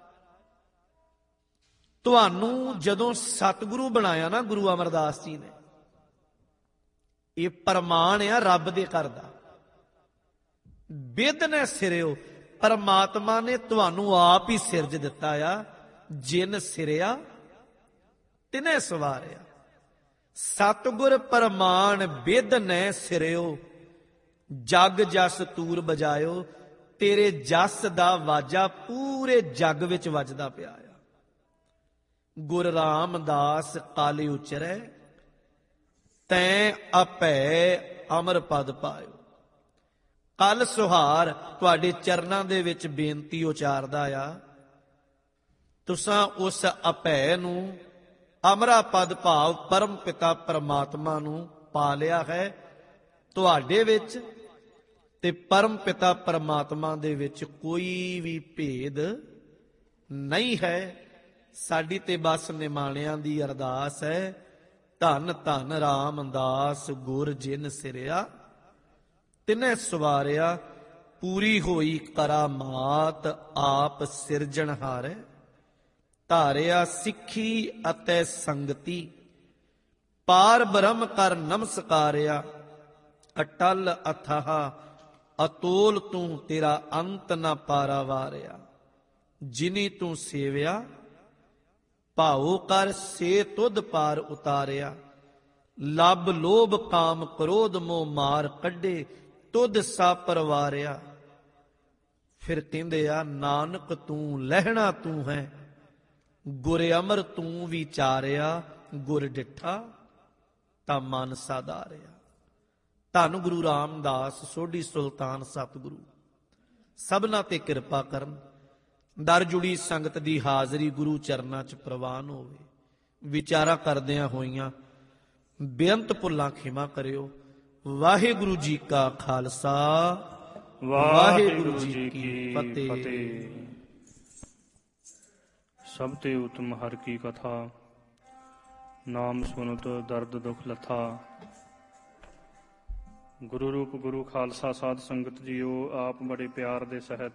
ਤੁਹਾਨੂੰ ਜਦੋਂ ਸਤਿਗੁਰੂ ਬਣਾਇਆ ਨਾ ਗੁਰੂ ਅਮਰਦਾਸ ਜੀ ਨੇ, ਇਹ ਪ੍ਰਮਾਣ ਆ ਰੱਬ ਦੇ ਘਰ ਦਾ। ਬਿਧ ਨੇ ਸਿਰਿਓ, ਪਰਮਾਤਮਾ ਨੇ ਤੁਹਾਨੂੰ ਆਪ ਹੀ ਸਿਰਜ ਦਿੱਤਾ ਆ। ਜਿਨ ਸਿਰਿਆ ਤਿਨੇ ਸਵਾਰਿਆ। ਸਤਿਗੁਰ ਪ੍ਰਮਾਣ ਬਿਧ ਨੇ ਸਿਰਿਓ, ਜਗ ਜਸ ਤੂਰ ਬਜਾਇਓ। ਤੇਰੇ ਜਸ ਦਾ ਵਾਜਾ ਪੂਰੇ ਜੱਗ ਵਿੱਚ ਵੱਜਦਾ ਪਿਆ ਆ। ਗੁਰ ਰਾਮਦਾਸ ਕਾਲੇ ਉਚਰੈ, ਤੈਂ ਆਪੈ ਅਮਰ ਪਦ ਪਾਇਓ। ਕੱਲ ਸੁਹਾਰ ਤੁਹਾਡੇ ਚਰਨਾਂ ਦੇ ਵਿੱਚ ਬੇਨਤੀ ਉਚਾਰਦਾ ਆ। ਤੁਸਾਂ ਉਸ ਆਪੈ ਨੂੰ, ਅਮਰਾ ਪਦ ਭਾਵ ਪਰਮ ਪਿਤਾ ਪਰਮਾਤਮਾ ਨੂੰ ਪਾ ਲਿਆ ਹੈ ਤੁਹਾਡੇ ਵਿੱਚ, ਤੇ ਪਰਮ ਪਿਤਾ ਪਰਮਾਤਮਾ ਦੇ ਵਿੱਚ ਕੋਈ ਵੀ ਭੇਦ ਨਹੀਂ ਹੈ। ਸਾਡੀ ਤੇ ਬਸ ਨਿਮਾਣਿਆਂ ਦੀ ਅਰਦਾਸ ਹੈ, ਧੰਨ ਧੰਨ ਰਾਮਦਾਸ ਗੁਰ ਜਿਨ ਸਿਰਿਆ ਤਿਨੇ ਸਵਾਰਿਆ। ਪੂਰੀ ਹੋਈ ਕਰਾਮਾਤ ਆਪ ਸਿਰਜਣਹਾਰੈ। ਧਾਰਿਆ ਸਿੱਖੀ ਅਤੇ ਸੰਗਤੀ, ਪਾਰ ਬ੍ਰਹਮ ਕਰ ਨਮਸਕਾਰਿਆ। ਅਟਲ ਅਥਾਹ ਅਤੋਲ ਤੂੰ, ਤੇਰਾ ਅੰਤ ਨਾ ਪਾਰਾਵਾਰਿਆ। ਜਿਨੀ ਤੂੰ ਸੇਵਿਆ, ਭਾਉ ਕਰ ਸੇ ਤੁਧ ਪਾਰ ਉਤਾਰਿਆ। ਲੱਭ ਲੋਭ ਕਾਮ ਕ੍ਰੋਧ ਮੋਹ ਮਾਰ ਕੱਢੇ, ਤੁਧ ਸਾ ਪਰਵਾਰਿਆ। ਫਿਰ ਕਹਿੰਦੇ ਆ, ਨਾਨਕ ਤੂੰ ਲਹਿਣਾ ਤੂੰ ਹੈ, ਗੁਰ ਅਮਰ ਤੂੰ ਵਿਚਾਰਿਆ। ਗੁਰ ਡਿਠਾ ਤਾਂ ਮਨ ਸਾਧਾਰਿਆ। ਧੰਨ ਗੁਰੂ ਰਾਮਦਾਸ ਸੋਢੀ ਸੁਲਤਾਨ ਸਤਿਗੁਰੂ ਸਭਨਾਂ ਤੇ ਕਿਰਪਾ ਕਰਨ। ਦਰ ਜੁੜੀ ਸੰਗਤ ਦੀ ਹਾਜ਼ਰੀ ਗੁਰੂ ਚਰਨਾਂ 'ਚ ਪ੍ਰਵਾਨ ਹੋਵੇ। ਵਿਚਾਰਾਂ ਕਰਦਿਆਂ ਹੋਈਆਂ ਬੇਅੰਤ ਭੁੱਲਾਂ ਖਿਮਾ ਕਰਿਓ। ਵਾਹਿਗੁਰੂ ਜੀ ਕਾ ਖਾਲਸਾ, ਵਾਹਿਗੁਰੂ ਜੀ ਕੀ ਫਤਿਹ। ਸਭ ਤੇ ਉਤਮ ਹਰ ਕੀ ਕਥਾ, ਨਾਮ ਸੁਨਤ ਦਰਦ ਦੁਖ ਲਥਾ। ਗੁਰੂ ਰੂਪ ਗੁਰੂ ਖਾਲਸਾ ਸਾਧ ਸੰਗਤ ਜੀਓ, ਆਪ ਬੜੇ ਪਿਆਰ ਦੇ ਸਹਿਤ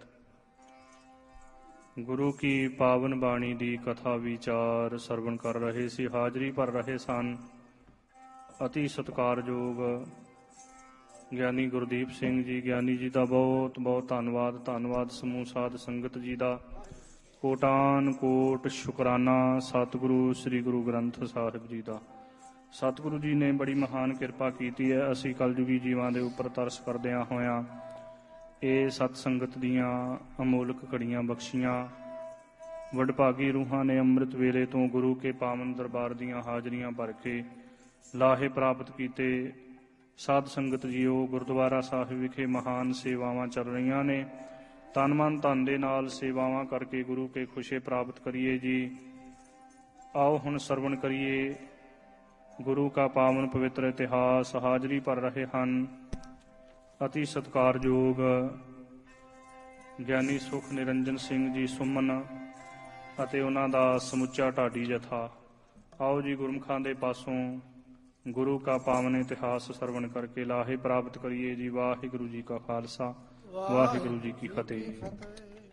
ਗੁਰੂ ਕੀ ਪਾਵਨ ਬਾਣੀ ਦੀ ਕਥਾ ਵਿਚਾਰ ਸਰਵਣ ਕਰ ਰਹੇ ਸੀ। ਹਾਜ਼ਰੀ ਭਰ ਰਹੇ ਸਨ ਅਤੀ ਸਤਿਕਾਰਯੋਗ ਗਿਆਨੀ ਗੁਰਦੀਪ ਸਿੰਘ ਜੀ। ਗਿਆਨੀ ਜੀ ਦਾ ਬਹੁਤ ਬਹੁਤ ਧੰਨਵਾਦ। ਧੰਨਵਾਦ ਸਮੂਹ ਸਾਧ ਸੰਗਤ ਜੀ ਦਾ। ਕੋਟਾਨ ਕੋਟ ਸ਼ੁਕਰਾਨਾ ਸਤਿਗੁਰੂ ਸ੍ਰੀ ਗੁਰੂ ਗ੍ਰੰਥ ਸਾਹਿਬ ਜੀ ਦਾ। ਸਤਿਗੁਰੂ ਜੀ ਨੇ ਬੜੀ ਮਹਾਨ ਕਿਰਪਾ ਕੀਤੀ ਹੈ। ਅਸੀਂ ਕਲਯੁਗੀ ਜੀਵਾਂ ਦੇ ਉੱਪਰ ਤਰਸ ਕਰਦਿਆਂ ਹੋਇਆਂ ਇਹ ਸਤ ਸੰਗਤ ਦੀਆਂ ਅਮੋਲਕ ਘੜੀਆਂ ਬਖਸ਼ੀਆਂ। ਵਡਭਾਗੀ ਰੂਹਾਂ ਨੇ ਅੰਮ੍ਰਿਤ ਵੇਲੇ ਤੋਂ ਗੁਰੂ ਕੇ ਪਾਵਨ ਦਰਬਾਰ ਦੀਆਂ ਹਾਜ਼ਰੀਆਂ ਭਰ ਕੇ ਲਾਹੇ ਪ੍ਰਾਪਤ ਕੀਤੇ। ਸਾਧ ਸੰਗਤ ਜੀਓ, ਗੁਰਦੁਆਰਾ ਸਾਹਿਬ ਵਿਖੇ ਮਹਾਨ ਸੇਵਾਵਾਂ ਚੱਲ ਰਹੀਆਂ ਨੇ। ਤਨ ਮਨ ਧਨ ਦੇ ਨਾਲ ਸੇਵਾਵਾਂ ਕਰਕੇ ਗੁਰੂ ਕੇ ਖੁਸ਼ੇ ਪ੍ਰਾਪਤ ਕਰੀਏ ਜੀ। ਆਓ ਹੁਣ ਸਰਵਣ ਕਰੀਏ ਗੁਰੂ ਕਾ ਪਾਵਨ ਪਵਿੱਤਰ ਇਤਿਹਾਸ। ਹਾਜ਼ਰੀ ਭਰ ਰਹੇ ਹਨ ਅਤੀ ਸਤਿਕਾਰਯੋਗ ਗਿਆਨੀ ਸੁਖ ਨਿਰੰਜਨ ਸਿੰਘ ਜੀ ਸੁਮਨ ਅਤੇ ਉਹਨਾਂ ਦਾ ਸਮੁੱਚਾ ਢਾਡੀ ਜਥਾ। ਆਓ ਜੀ ਗੁਰਮੁਖਾਂ ਦੇ ਪਾਸੋਂ ਗੁਰੂ ਕਾ ਪਾਵਨ ਇਤਿਹਾਸ ਸਰਵਣ ਕਰਕੇ ਲਾਹੇ ਪ੍ਰਾਪਤ ਕਰੀਏ ਜੀ। ਵਾਹਿਗੁਰੂ ਜੀ ਕਾ ਖਾਲਸਾ, ਵਾਹਿਗੁਰੂ ਜੀ ਕੀ ਫਤਿਹ।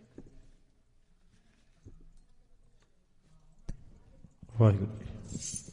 ਵਾਹਿਗੁਰੂ ਜੀ।